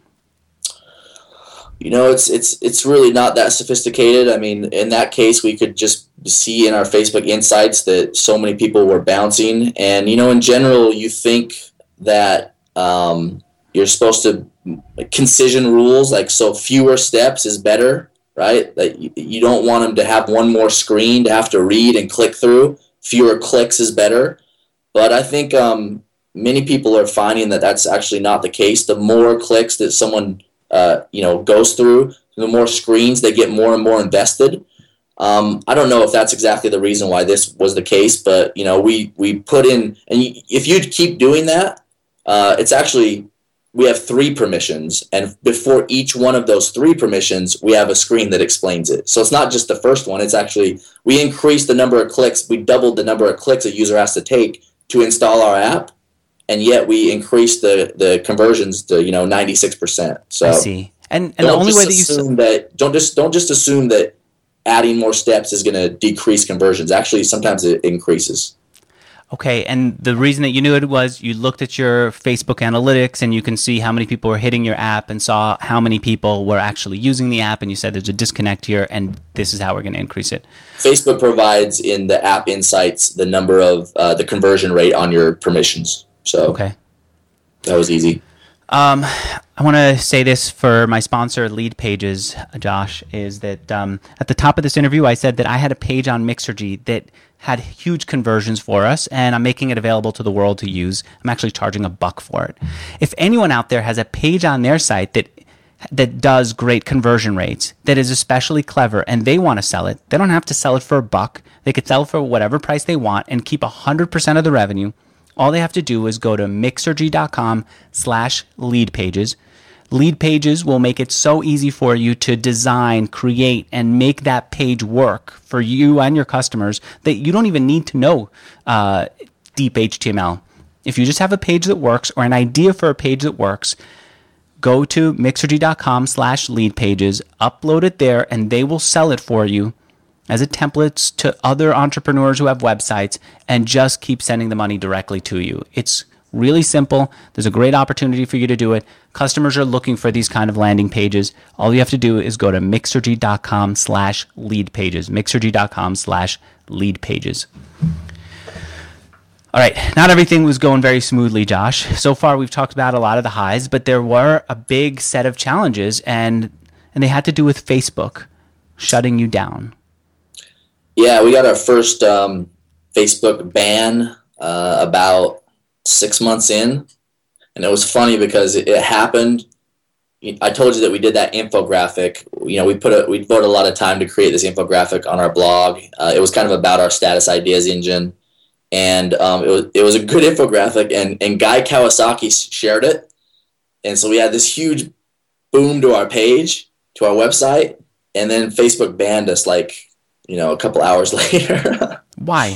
You know, it's it's it's really not that sophisticated. I mean, in that case, we could just see in our Facebook Insights that so many people were bouncing. And, you know, in general, you think that um, you're supposed to, like, concision rules, like, so fewer steps is better, right? That you, you don't want them to have one more screen to have to read and click through. Fewer clicks is better. But I think um, many people are finding that that's actually not the case. The more clicks that someone Uh, you know, goes through, the more screens they get more and more invested. Um, I don't know if that's exactly the reason why this was the case, but, you know, we, we put in, and you, if you keep doing that, uh, it's actually, we have three permissions, and before each one of those three permissions, we have a screen that explains it. So it's not just the first one, it's actually, we increased the number of clicks, we doubled the number of clicks a user has to take to install our app. And yet we increased the, the conversions to, you know, ninety-six percent. So I see. And, and the don't only just way that you... assume that don't just don't just assume that adding more steps is going to decrease conversions. Actually, sometimes it increases. Okay, and the reason that you knew it was you looked at your Facebook analytics and you can see how many people were hitting your app and saw how many people were actually using the app, and you said there's a disconnect here and this is how we're going to increase it. Facebook provides in the app insights the number of uh, the conversion rate on your permissions. So okay, that was easy. Um, I want to say this for my sponsor, Lead Pages, Josh, is that um, at the top of this interview, I said that I had a page on Mixergy that had huge conversions for us, and I'm making it available to the world to use. I'm actually charging a buck for it. If anyone out there has a page on their site that that does great conversion rates, that is especially clever, and they want to sell it, they don't have to sell it for a buck. They could sell it for whatever price they want and keep one hundred percent of the revenue. All they have to do is go to Mixergy.com slash lead pages. Lead Pages will make it so easy for you to design, create, and make that page work for you and your customers that you don't even need to know uh, deep H T M L. If you just have a page that works or an idea for a page that works, go to Mixergy.com slash lead pages, upload it there, and they will sell it for you as a template to other entrepreneurs who have websites, and just keep sending the money directly to you. It's really simple. There's a great opportunity for you to do it. Customers are looking for these kind of landing pages. All you have to do is go to Mixergy.com slash lead pages. Mixergy.com slash lead pages. All right, not everything was going very smoothly, Josh. So far, we've talked about a lot of the highs, but there were a big set of challenges, and and they had to do with Facebook shutting you down. Yeah, we got our first um, Facebook ban uh, about six months in, and it was funny because it, it happened. I told you that we did that infographic. You know, we put a, we devoted a lot of time to create this infographic on our blog. Uh, it was kind of about our status ideas engine, and um, it was it was a good infographic. And and Guy Kawasaki shared it, and so we had this huge boom to our page, to our website, and then Facebook banned us like, you know, a couple hours later. Why?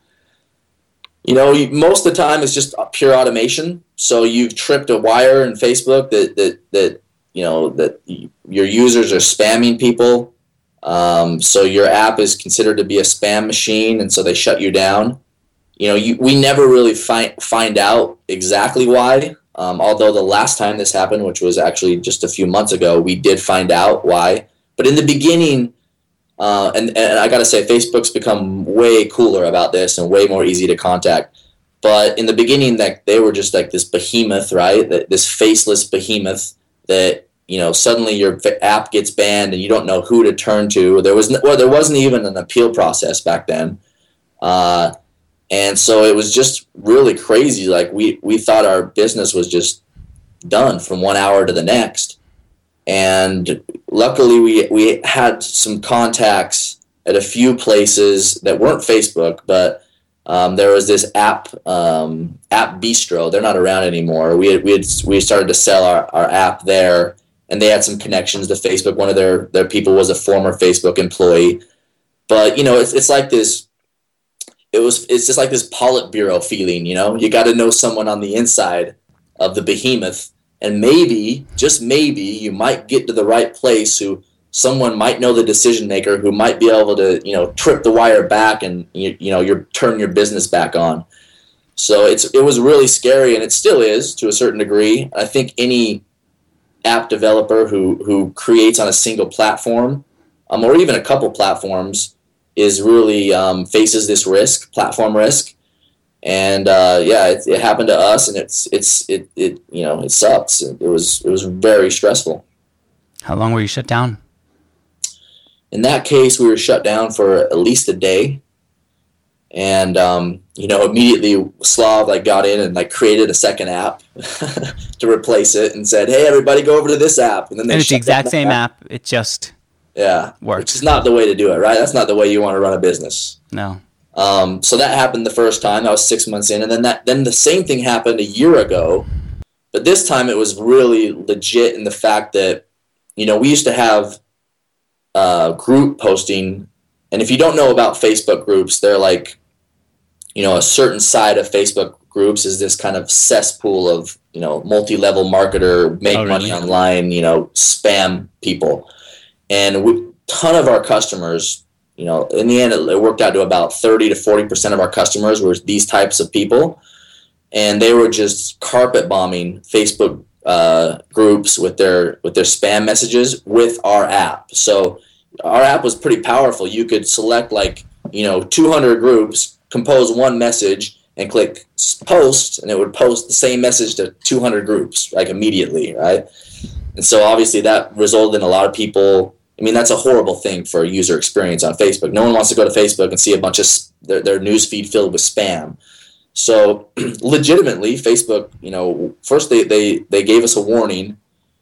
You know, most of the time it's just pure automation. So you've tripped a wire in Facebook that that that you know that your users are spamming people. Um, so your app is considered to be a spam machine, and so they shut you down. You know, you, we never really find find out exactly why. Um, although the last time this happened, which was actually just a few months ago, we did find out why. But in the beginning. Uh, and, and I got to say, Facebook's become way cooler about this and way more easy to contact. But in the beginning, that they were just like this behemoth, right? That this faceless behemoth that, you know, suddenly your app gets banned and you don't know who to turn to. There was no, well, there wasn't even an appeal process back then, uh, and so it was just really crazy. Like we we thought our business was just done from one hour to the next. And luckily, we we had some contacts at a few places that weren't Facebook, but um, there was this app um, app bistro. They're not around anymore. We had, we had we started to sell our, our app there, and they had some connections to Facebook. One of their their people was a former Facebook employee, but you know, it's it's like this. It was it's just like this Politburo feeling. You know, you got to know someone on the inside of the behemoth. And maybe, just maybe, you might get to the right place who someone might know the decision maker who might be able to, you know, trip the wire back and, you, you know, you're turn your business back on. So it's it was really scary, and it still is to a certain degree. I think any app developer who, who creates on a single platform, um, or even a couple platforms, is really um, faces this risk, platform risk. And uh, yeah, it, it happened to us, and it's it's it it you know it sucks. It was it was very stressful. How long were you shut down? In that case, we were shut down for at least a day, and um, you know immediately Slav like got in and like created a second app to replace it, and said, "Hey, everybody, go over to this app." And then they and it's the exact same app. app. It just yeah works. Which is not the way to do it, right? That's not the way you want to run a business. No. Um, so that happened the first time. That was six months in, and then that then the same thing happened a year ago, but this time it was really legit in the fact that, you know, we used to have uh, group posting, and if you don't know about Facebook groups, they're like, you know, a certain side of Facebook groups is this kind of cesspool of, you know, multi-level marketer, make oh, money really? online, you know, spam people, and we ton of our customers, you know, in the end, it, it worked out to about thirty to forty percent of our customers were these types of people. And they were just carpet bombing Facebook uh, groups with their with their spam messages with our app. So our app was pretty powerful. You could select like, you know, two hundred groups, compose one message, and click post, and it would post the same message to two hundred groups, like immediately, right? And so obviously that resulted in a lot of people. I mean, that's a horrible thing for a user experience on Facebook. No one wants to go to Facebook and see a bunch of their, their news feed filled with spam. So legitimately, Facebook, you know, first they, they, they gave us a warning,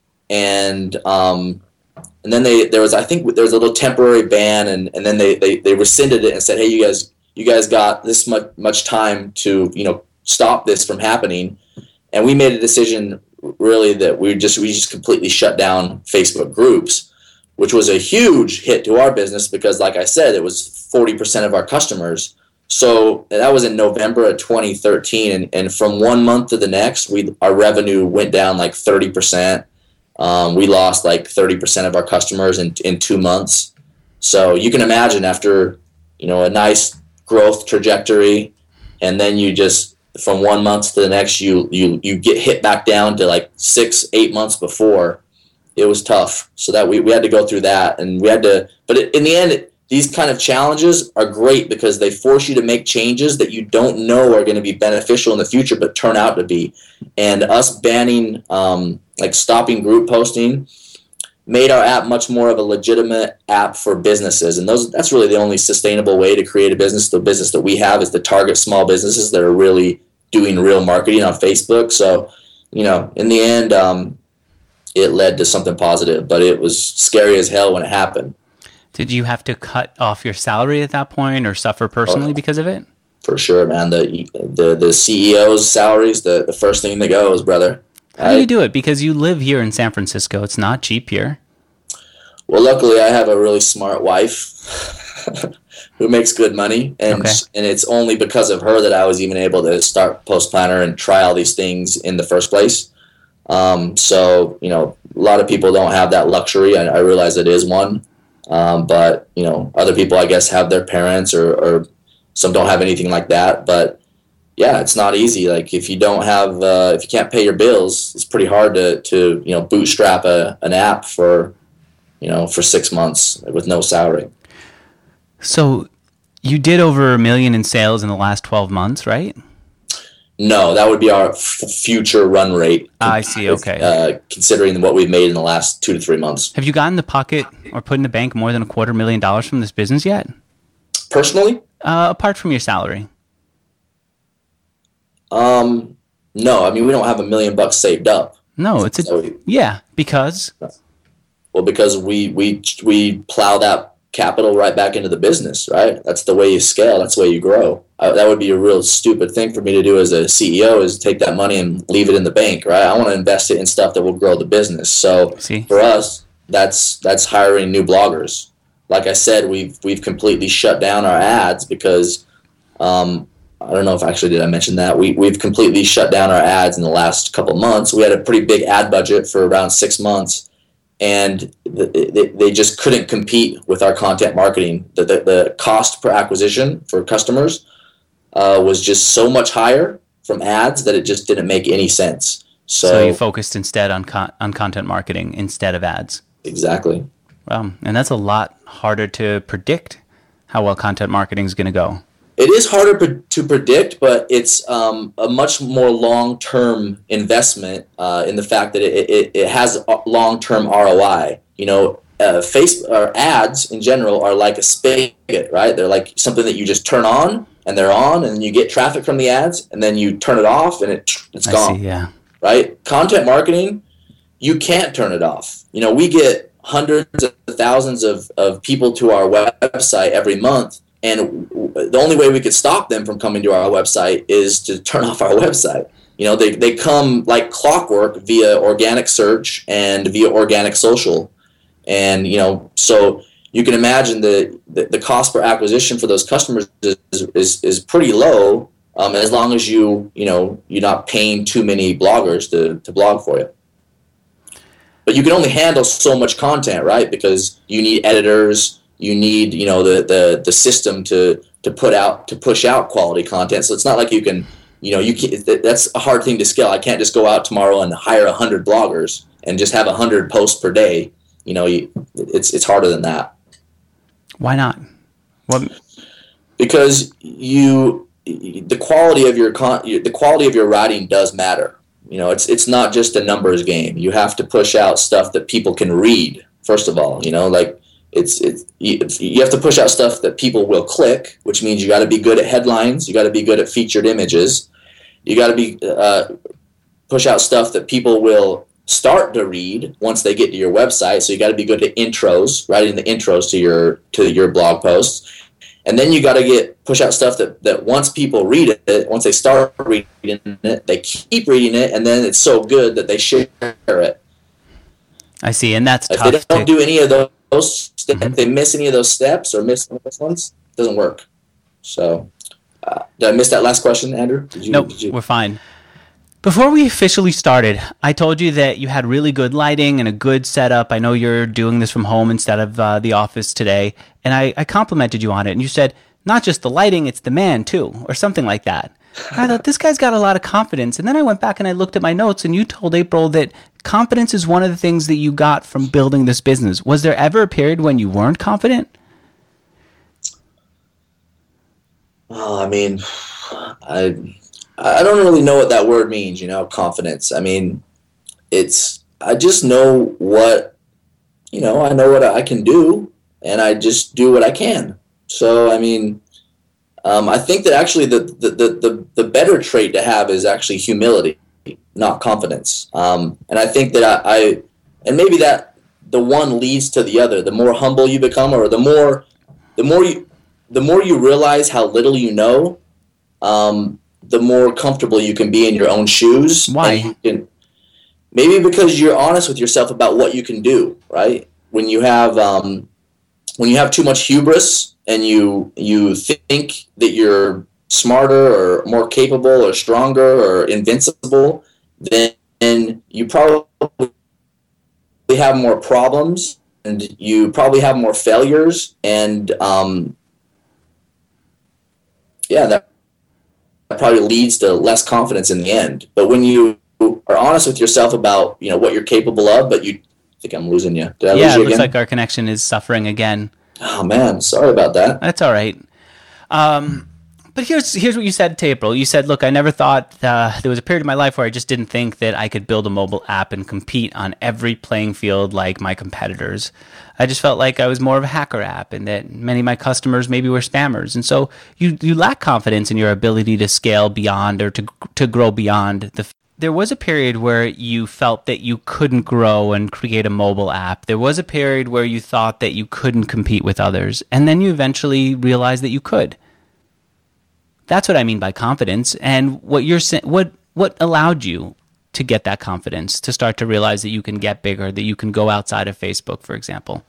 and um, and then they there was I think there was a little temporary ban, and, and then they, they, they rescinded it and said, hey, you guys you guys got this much much time to, you know, stop this from happening. And we made a decision really that we just we just completely shut down Facebook groups, which was a huge hit to our business because, like I said, it was forty percent of our customers. So that was in November of twenty thirteen, and, and from one month to the next, we our revenue went down like thirty percent. Um, we lost like thirty percent of our customers in in two months. So you can imagine after, you know, a nice growth trajectory, and then you just from one month to the next, you you you get hit back down to like six eight months before. It was tough. So that we, we had to go through that, and we had to. But it, in the end, it, these kind of challenges are great because they force you to make changes that you don't know are going to be beneficial in the future, but turn out to be. And us banning, um, like stopping group posting, made our app much more of a legitimate app for businesses. And those that's really the only sustainable way to create a business. The business that we have is to target small businesses that are really doing real marketing on Facebook. So, you know, in the end, um, it led to something positive, but it was scary as hell when it happened. Did you have to cut off your salary at that point or suffer personally oh, because of it? For sure, man. The the the C E O's salaries, the, the first thing that goes, brother. How I, do you do it? Because you live here in San Francisco. It's not cheap here. Well, luckily, I have a really smart wife who makes good money, and okay. and it's only because of her that I was even able to start Post Planner and try all these things in the first place. Um, so, you know, a lot of people don't have that luxury. I, I realize it is one. Um, but, you know, other people, I guess, have their parents or, or some don't have anything like that. But, yeah, it's not easy. Like, if you don't have, uh, if you can't pay your bills, it's pretty hard to, to you know, bootstrap a, an app for, you know, for six months with no salary. So you did over a million in sales in the last twelve months, right? No, that would be our f- future run rate. Ah, I see. Okay. Uh, considering what we've made in the last two to three months. Have you gotten in the pocket or put in the bank more than a quarter million dollars from this business yet? Personally? Uh, apart from your salary. Um, no, I mean, we don't have a million bucks saved up. No, it's a, so we, yeah, because? Well, because we, we, we plow that capital right back into the business, right? That's the way you scale. That's the way you grow. I, that would be a real stupid thing for me to do as a C E O, is take that money and leave it in the bank, right? I want to invest it in stuff that will grow the business. So See? for us, that's that's hiring new bloggers. Like I said, we've we've completely shut down our ads because um, I don't know if actually did I mention that we we've completely shut down our ads in the last couple months. We had a pretty big ad budget for around six months. And they, they just couldn't compete with our content marketing. The, the, the cost per acquisition for customers uh, was just so much higher from ads that it just didn't make any sense. So, so you focused instead on con- on content marketing instead of ads. Exactly. Wow. And that's a lot harder to predict how well content marketing is going to go. It is harder pre- to predict, but it's um, a much more long-term investment uh, in the fact that it, it, it has long-term R O I. You know, uh, face or ads in general are like a spigot, right? They're like something that you just turn on and they're on, and you get traffic from the ads, and then you turn it off and it it's I gone. See, yeah. Right? Content marketing, you can't turn it off. You know, we get hundreds of thousands of, of people to our website every month. And the only way we could stop them from coming to our website is to turn off our website. You know, they, they come like clockwork via organic search and via organic social. And, you know, so you can imagine the, the, the cost per acquisition for those customers is, is, is pretty low um, as long as you, you know, you're not paying too many bloggers to, to blog for you. but you can only handle so much content, right? Because you need editors, you need, you know, the, the, the system to, to put out, to push out quality content. So it's not like you can, you know, you can, that's a hard thing to scale. I can't just go out tomorrow and hire a hundred bloggers and just have a hundred posts per day. You know, you, it's, it's harder than that. Why not? What? Because you, the quality of your con, the quality of your writing does matter. You know, it's it's not just a numbers game. You have to push out stuff that people can read. First of all, you know, like it's it's you, you have to push out stuff that people will click, which means you got to be good at headlines. You got to be good at featured images. You got to be uh, push out stuff that people will start to read once they get to your website. So you got to be good at intros, writing the intros to your to your blog posts. And then you got to get push out stuff that, that once people read it, once they start reading it, they keep reading it, and then it's so good that they share it. I see, and that's if tough. If they don't to... do any of those steps, mm-hmm. if they miss any of those steps or miss those ones, it doesn't work. So, uh, did I miss that last question, Andrew? Did you, nope, did you... we're fine. Before we officially started, I told you that you had really good lighting and a good setup. I know you're doing this from home instead of uh, the office today, and I, I complimented you on it. And you said, not just the lighting, it's the man too, or something like that. And I thought, this guy's got a lot of confidence. And then I went back and I looked at my notes, and you told April that confidence is one of the things that you got from building this business. Was there ever a period when you weren't confident? Well, I mean, I... I don't really know what that word means, you know, confidence. I mean, it's, I just know what, you know, I know what I can do, and I just do what I can. So, I mean, um, I think that actually the, the, the, the, the better trait to have is actually humility, not confidence. Um, and I think that I, I, and maybe that the one leads to the other. The more humble you become, or the more, the more you, the more you realize how little you know, um, the more comfortable you can be in your own shoes. Why? And you can, maybe because you're honest with yourself about what you can do, right? When you have um, when you have too much hubris and you you think that you're smarter or more capable or stronger or invincible, then you probably have more problems, and you probably have more failures, and um, yeah, that probably leads to less confidence in the end. But when you are honest with yourself about, you know, what you're capable of, but you I think I'm losing you. Did I yeah, lose you it looks again? like our connection is suffering again. Oh man, sorry about that. That's all right. Um, but here's here's what you said to April. You said, look, I never thought uh, there was a period in my life where I just didn't think that I could build a mobile app and compete on every playing field like my competitors. I just felt like I was more of a hacker app, and that many of my customers maybe were spammers. And so you, you lack confidence in your ability to scale beyond, or to to grow beyond. The There was a period where you felt that you couldn't grow and create a mobile app. There was a period where you thought that you couldn't compete with others. And then you eventually realized that you could. That's what I mean by confidence. And what you're saying, what what allowed you to get that confidence, to start to realize that you can get bigger, that you can go outside of Facebook, for example?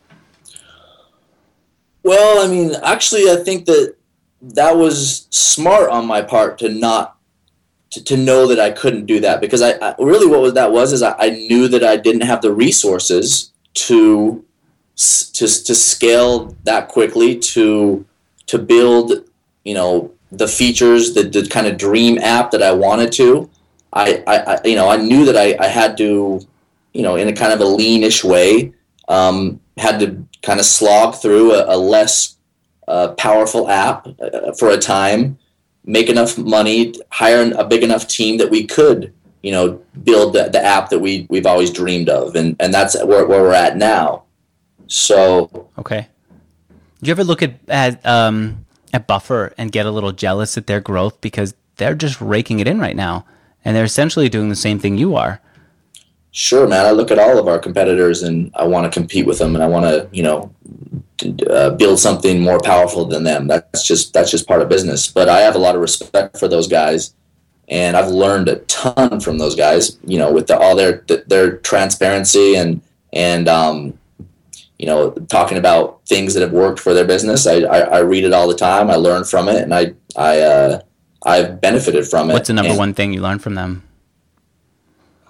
Well, I mean, actually, I think that that was smart on my part to not to, to know that I couldn't do that, because I, I really what was that was is I, I knew that I didn't have the resources to to to scale that quickly, to to build, you know, the features, the, the kind of dream app that I wanted to. I, I, I you know I knew that I, I had to, you know, in a kind of a leanish way, um, had to kind of slog through a, a less uh, powerful app uh, for a time, make enough money, hire a big enough team that we could, you know, build the, the app that we, we've always dreamed of. And, and that's where, where we're at now. So. Okay. Did you ever look at, at, um, at Buffer and get a little jealous at their growth, because they're just raking it in right now, and they're essentially doing the same thing you are? Sure, man. I look at all of our competitors and I want to compete with them, and I want to, you know, uh, build something more powerful than them. That's just that's just part of business. But I have a lot of respect for those guys, and I've learned a ton from those guys. You know, with the, all their their transparency and and um, you know, talking about things that have worked for their business. I, I, I read it all the time. I learn from it, and I I uh, I've benefited from it. What's the number and, one thing you learned from them?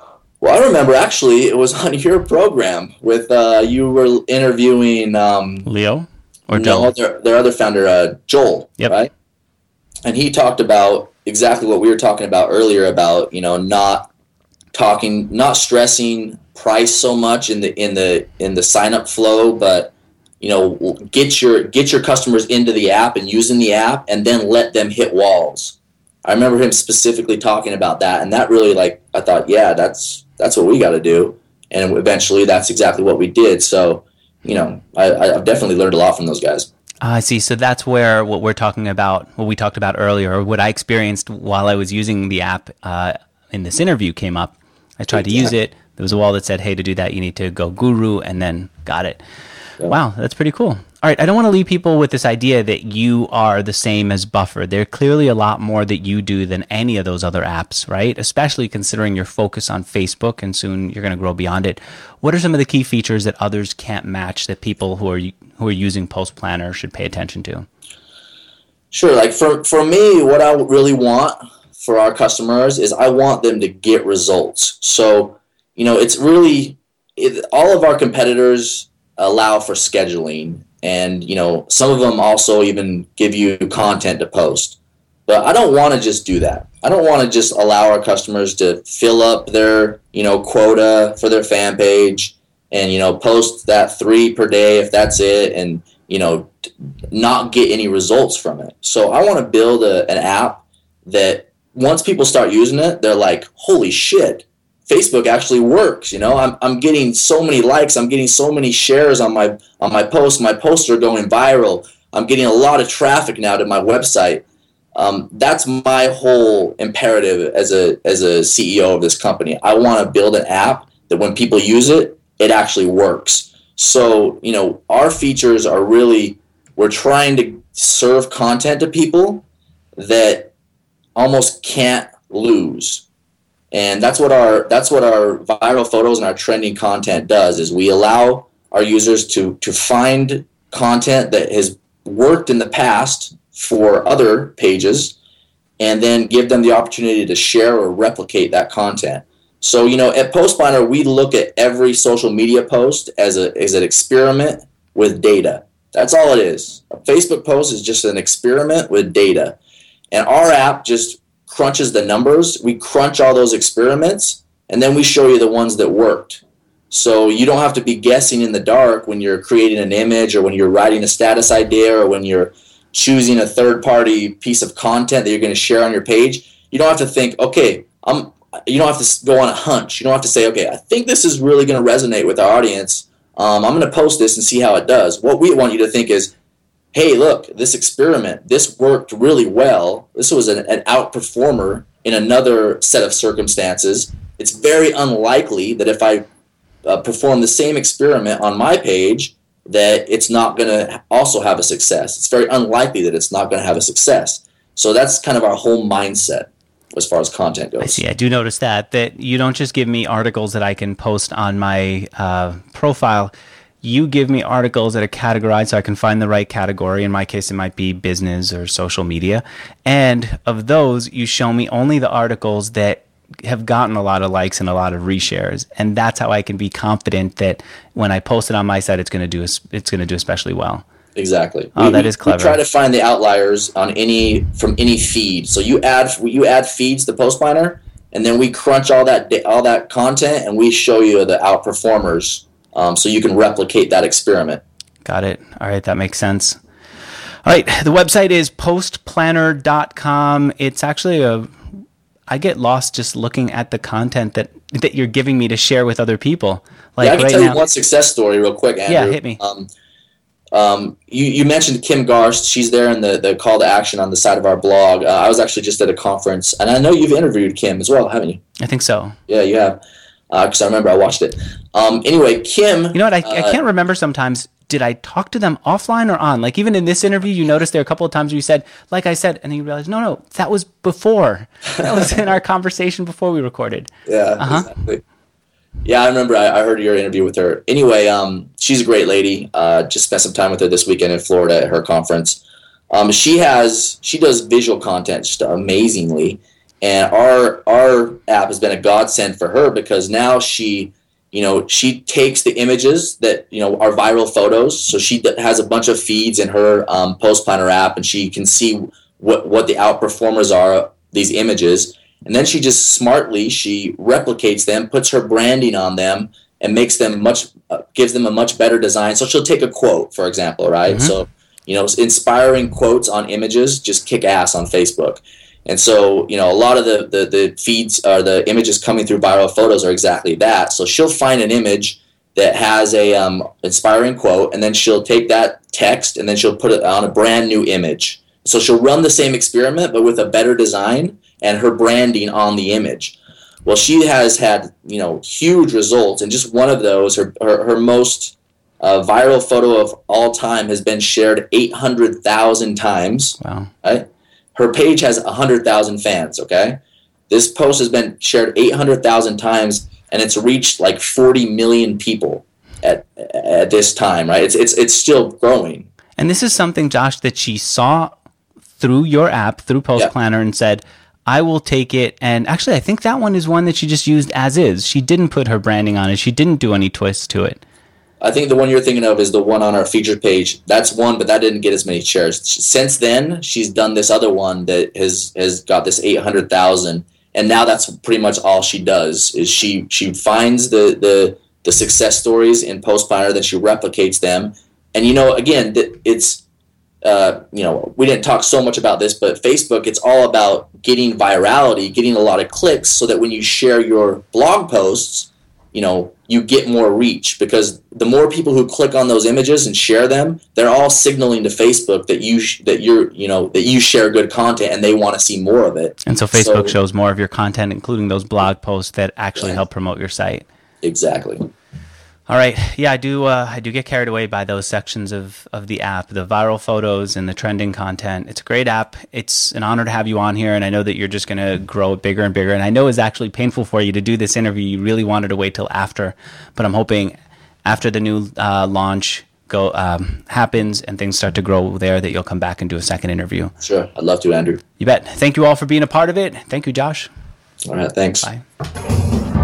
Well, I remember actually it was on your program with uh, you were interviewing um, Leo or no, Joel? their, their other founder, uh, Joel, Yep. right? And he talked about exactly what we were talking about earlier about, you know, not talking, not stressing price so much in the in the in the sign up flow, but you know, get your get your customers into the app and using the app, and then let them hit walls. I remember him specifically talking about that, and that really, like, I thought, yeah, that's that's what we got to do, and eventually that's exactly what we did. So, you know, I, I've definitely learned a lot from those guys. I see. So that's where what we're talking about, what we talked about earlier, or what I experienced while I was using the app uh, in this interview came up. I tried to use it. There was a wall that said, hey, to do that, you need to go Guru, and then got it. Yeah. Wow, that's pretty cool. All right, I don't want to leave people with this idea that you are the same as Buffer. There's clearly a lot more that you do than any of those other apps, right? Especially considering your focus on Facebook, and soon you're going to grow beyond it. What are some of the key features that others can't match that people who are who are using Post Planner should pay attention to? Sure. Like for for me, what I really want for our customers is I want them to get results. So, you know, it's really it, all of our competitors allow for scheduling, and you know, some of them also even give you content to post. But I don't want to just do that. I don't want to just allow our customers to fill up their, you know, quota for their fan page and, you know, post that three per day if that's it, and, you know, not get any results from it. So I want to build a, an app that once people start using it, they're like, holy shit, Facebook actually works. You know, I'm I'm getting so many likes, I'm getting so many shares on my on my posts, my posts are going viral. I'm getting a lot of traffic now to my website. Um, that's my whole imperative as a as a C E O of this company. I want to build an app that when people use it, it actually works. So, you know, our features are really, we're trying to serve content to people that almost can't lose. And that's what our that's what our viral photos and our trending content does, is we allow our users to to find content that has worked in the past for other pages, and then give them the opportunity to share or replicate that content. So, you know, at Post Planner, we look at every social media post as a as an experiment with data. That's all it is. A Facebook post is just an experiment with data. And our app just crunches the numbers. We crunch all those experiments, and then we show you the ones that worked. So you don't have to be guessing in the dark when you're creating an image, or when you're writing a status idea, or when you're choosing a third-party piece of content that you're going to share on your page. You don't have to think, okay, I'm. You don't have to go on a hunch. You don't have to say, okay, I think this is really going to resonate with our audience. Um, I'm going to post this and see how it does. What we want you to think is, hey, look, this experiment, this worked really well. This was an, an outperformer in another set of circumstances. It's very unlikely that if I uh, perform the same experiment on my page, that it's not going to also have a success. It's very unlikely that it's not going to have a success. So that's kind of our whole mindset as far as content goes. I see. I do notice that, that you don't just give me articles that I can post on my uh, profile. You give me articles that are categorized so I can find the right category. In my case, it might be business or social media. And of those, you show me only the articles that have gotten a lot of likes and a lot of reshares. And that's how I can be confident that when I post it on my site, it's going to do it's going to do especially well. Exactly. Oh, we, that is clever. We try to find the outliers on any from any feed. So you add you add feeds to Post Planner, and then we crunch all that all that content, and we show you the outperformers, um, so you can replicate that experiment. Got it. All right, that makes sense. All right, the website is post planner dot com. It's actually a I get lost just looking at the content that that you're giving me to share with other people. Like yeah, I can right tell now, you one success story real quick, Andrew. Yeah, hit me. Um, Um, you, you mentioned Kim Garst. She's there in the, the call to action on the side of our blog. Uh, I was actually just at a conference, and I know you've interviewed Kim as well, haven't you? I think so. Yeah, you have, because uh, I remember I watched it. Um, anyway, Kim... You know what? I, uh, I can't remember sometimes. Did I talk to them offline or on? Like, even in this interview, you noticed there are a couple of times where you said, like I said, and then you realized, no, no, that was before. That was in our conversation before we recorded. Yeah, uh-huh. exactly. Yeah, I remember I, I heard your interview with her. Anyway, um, she's a great lady. Uh, just spent some time with her this weekend in Florida at her conference. Um, she has she does visual content just amazingly, And our our app has been a godsend for her because now she, you know, she takes the images that, you know, are viral photos. So she has a bunch of feeds in her um, Post Planner app, and she can see what, what the outperformers are, these images. And then she just smartly, she replicates them, puts her branding on them, and makes them much, uh, gives them a much better design. So she'll take a quote, for example, right? Mm-hmm. So, you know, inspiring quotes on images just kick ass on Facebook. And so, you know, a lot of the, the, the feeds or the images coming through viral photos are exactly that. So she'll find an image that has a um, inspiring quote, and then she'll take that text and then she'll put it on a brand new image. So she'll run the same experiment, but with a better design and her branding on the image. Well, she has had, you know, huge results. And just one of those, her, her, her most uh, viral photo of all time has been shared eight hundred thousand times. Wow. Right? Her page has one hundred thousand fans, okay? This post has been shared eight hundred thousand times, and it's reached like forty million people at at this time, right? It's it's it's still growing. And this is something, Josh, that she saw through your app, through Post Planner, yeah. and said, I will take it. And actually, I think that one is one that she just used as is. She didn't put her branding on it. She didn't do any twists to it. I think the one you're thinking of is the one on our featured page. That's one, but that didn't get as many shares. Since then, she's done this other one that has has got this eight hundred thousand, and now that's pretty much all she does. Is she she finds the the the success stories in Post Planner, then she replicates them, and you know, again, it's uh, you know, we didn't talk so much about this, but Facebook, it's all about getting virality, getting a lot of clicks, so that when you share your blog posts, you know, you get more reach, because the more people who click on those images and share them, they're all signaling to Facebook that you sh- that you're you know that you share good content and they want to see more of it. And so Facebook so, shows more of your content, including those blog posts that actually right. help promote your site. Exactly. All right. Yeah, I do. Uh, I do get carried away by those sections of, of the app, the viral photos and the trending content. It's a great app. It's an honor to have you on here, and I know that you're just going to grow it bigger and bigger. And I know it's actually painful for you to do this interview. You really wanted to wait till after, but I'm hoping after the new uh, launch go um, happens and things start to grow there, that you'll come back and do a second interview. Sure, I'd love to, Andrew. You bet. Thank you all for being a part of it. Thank you, Josh. All right, thanks. Bye.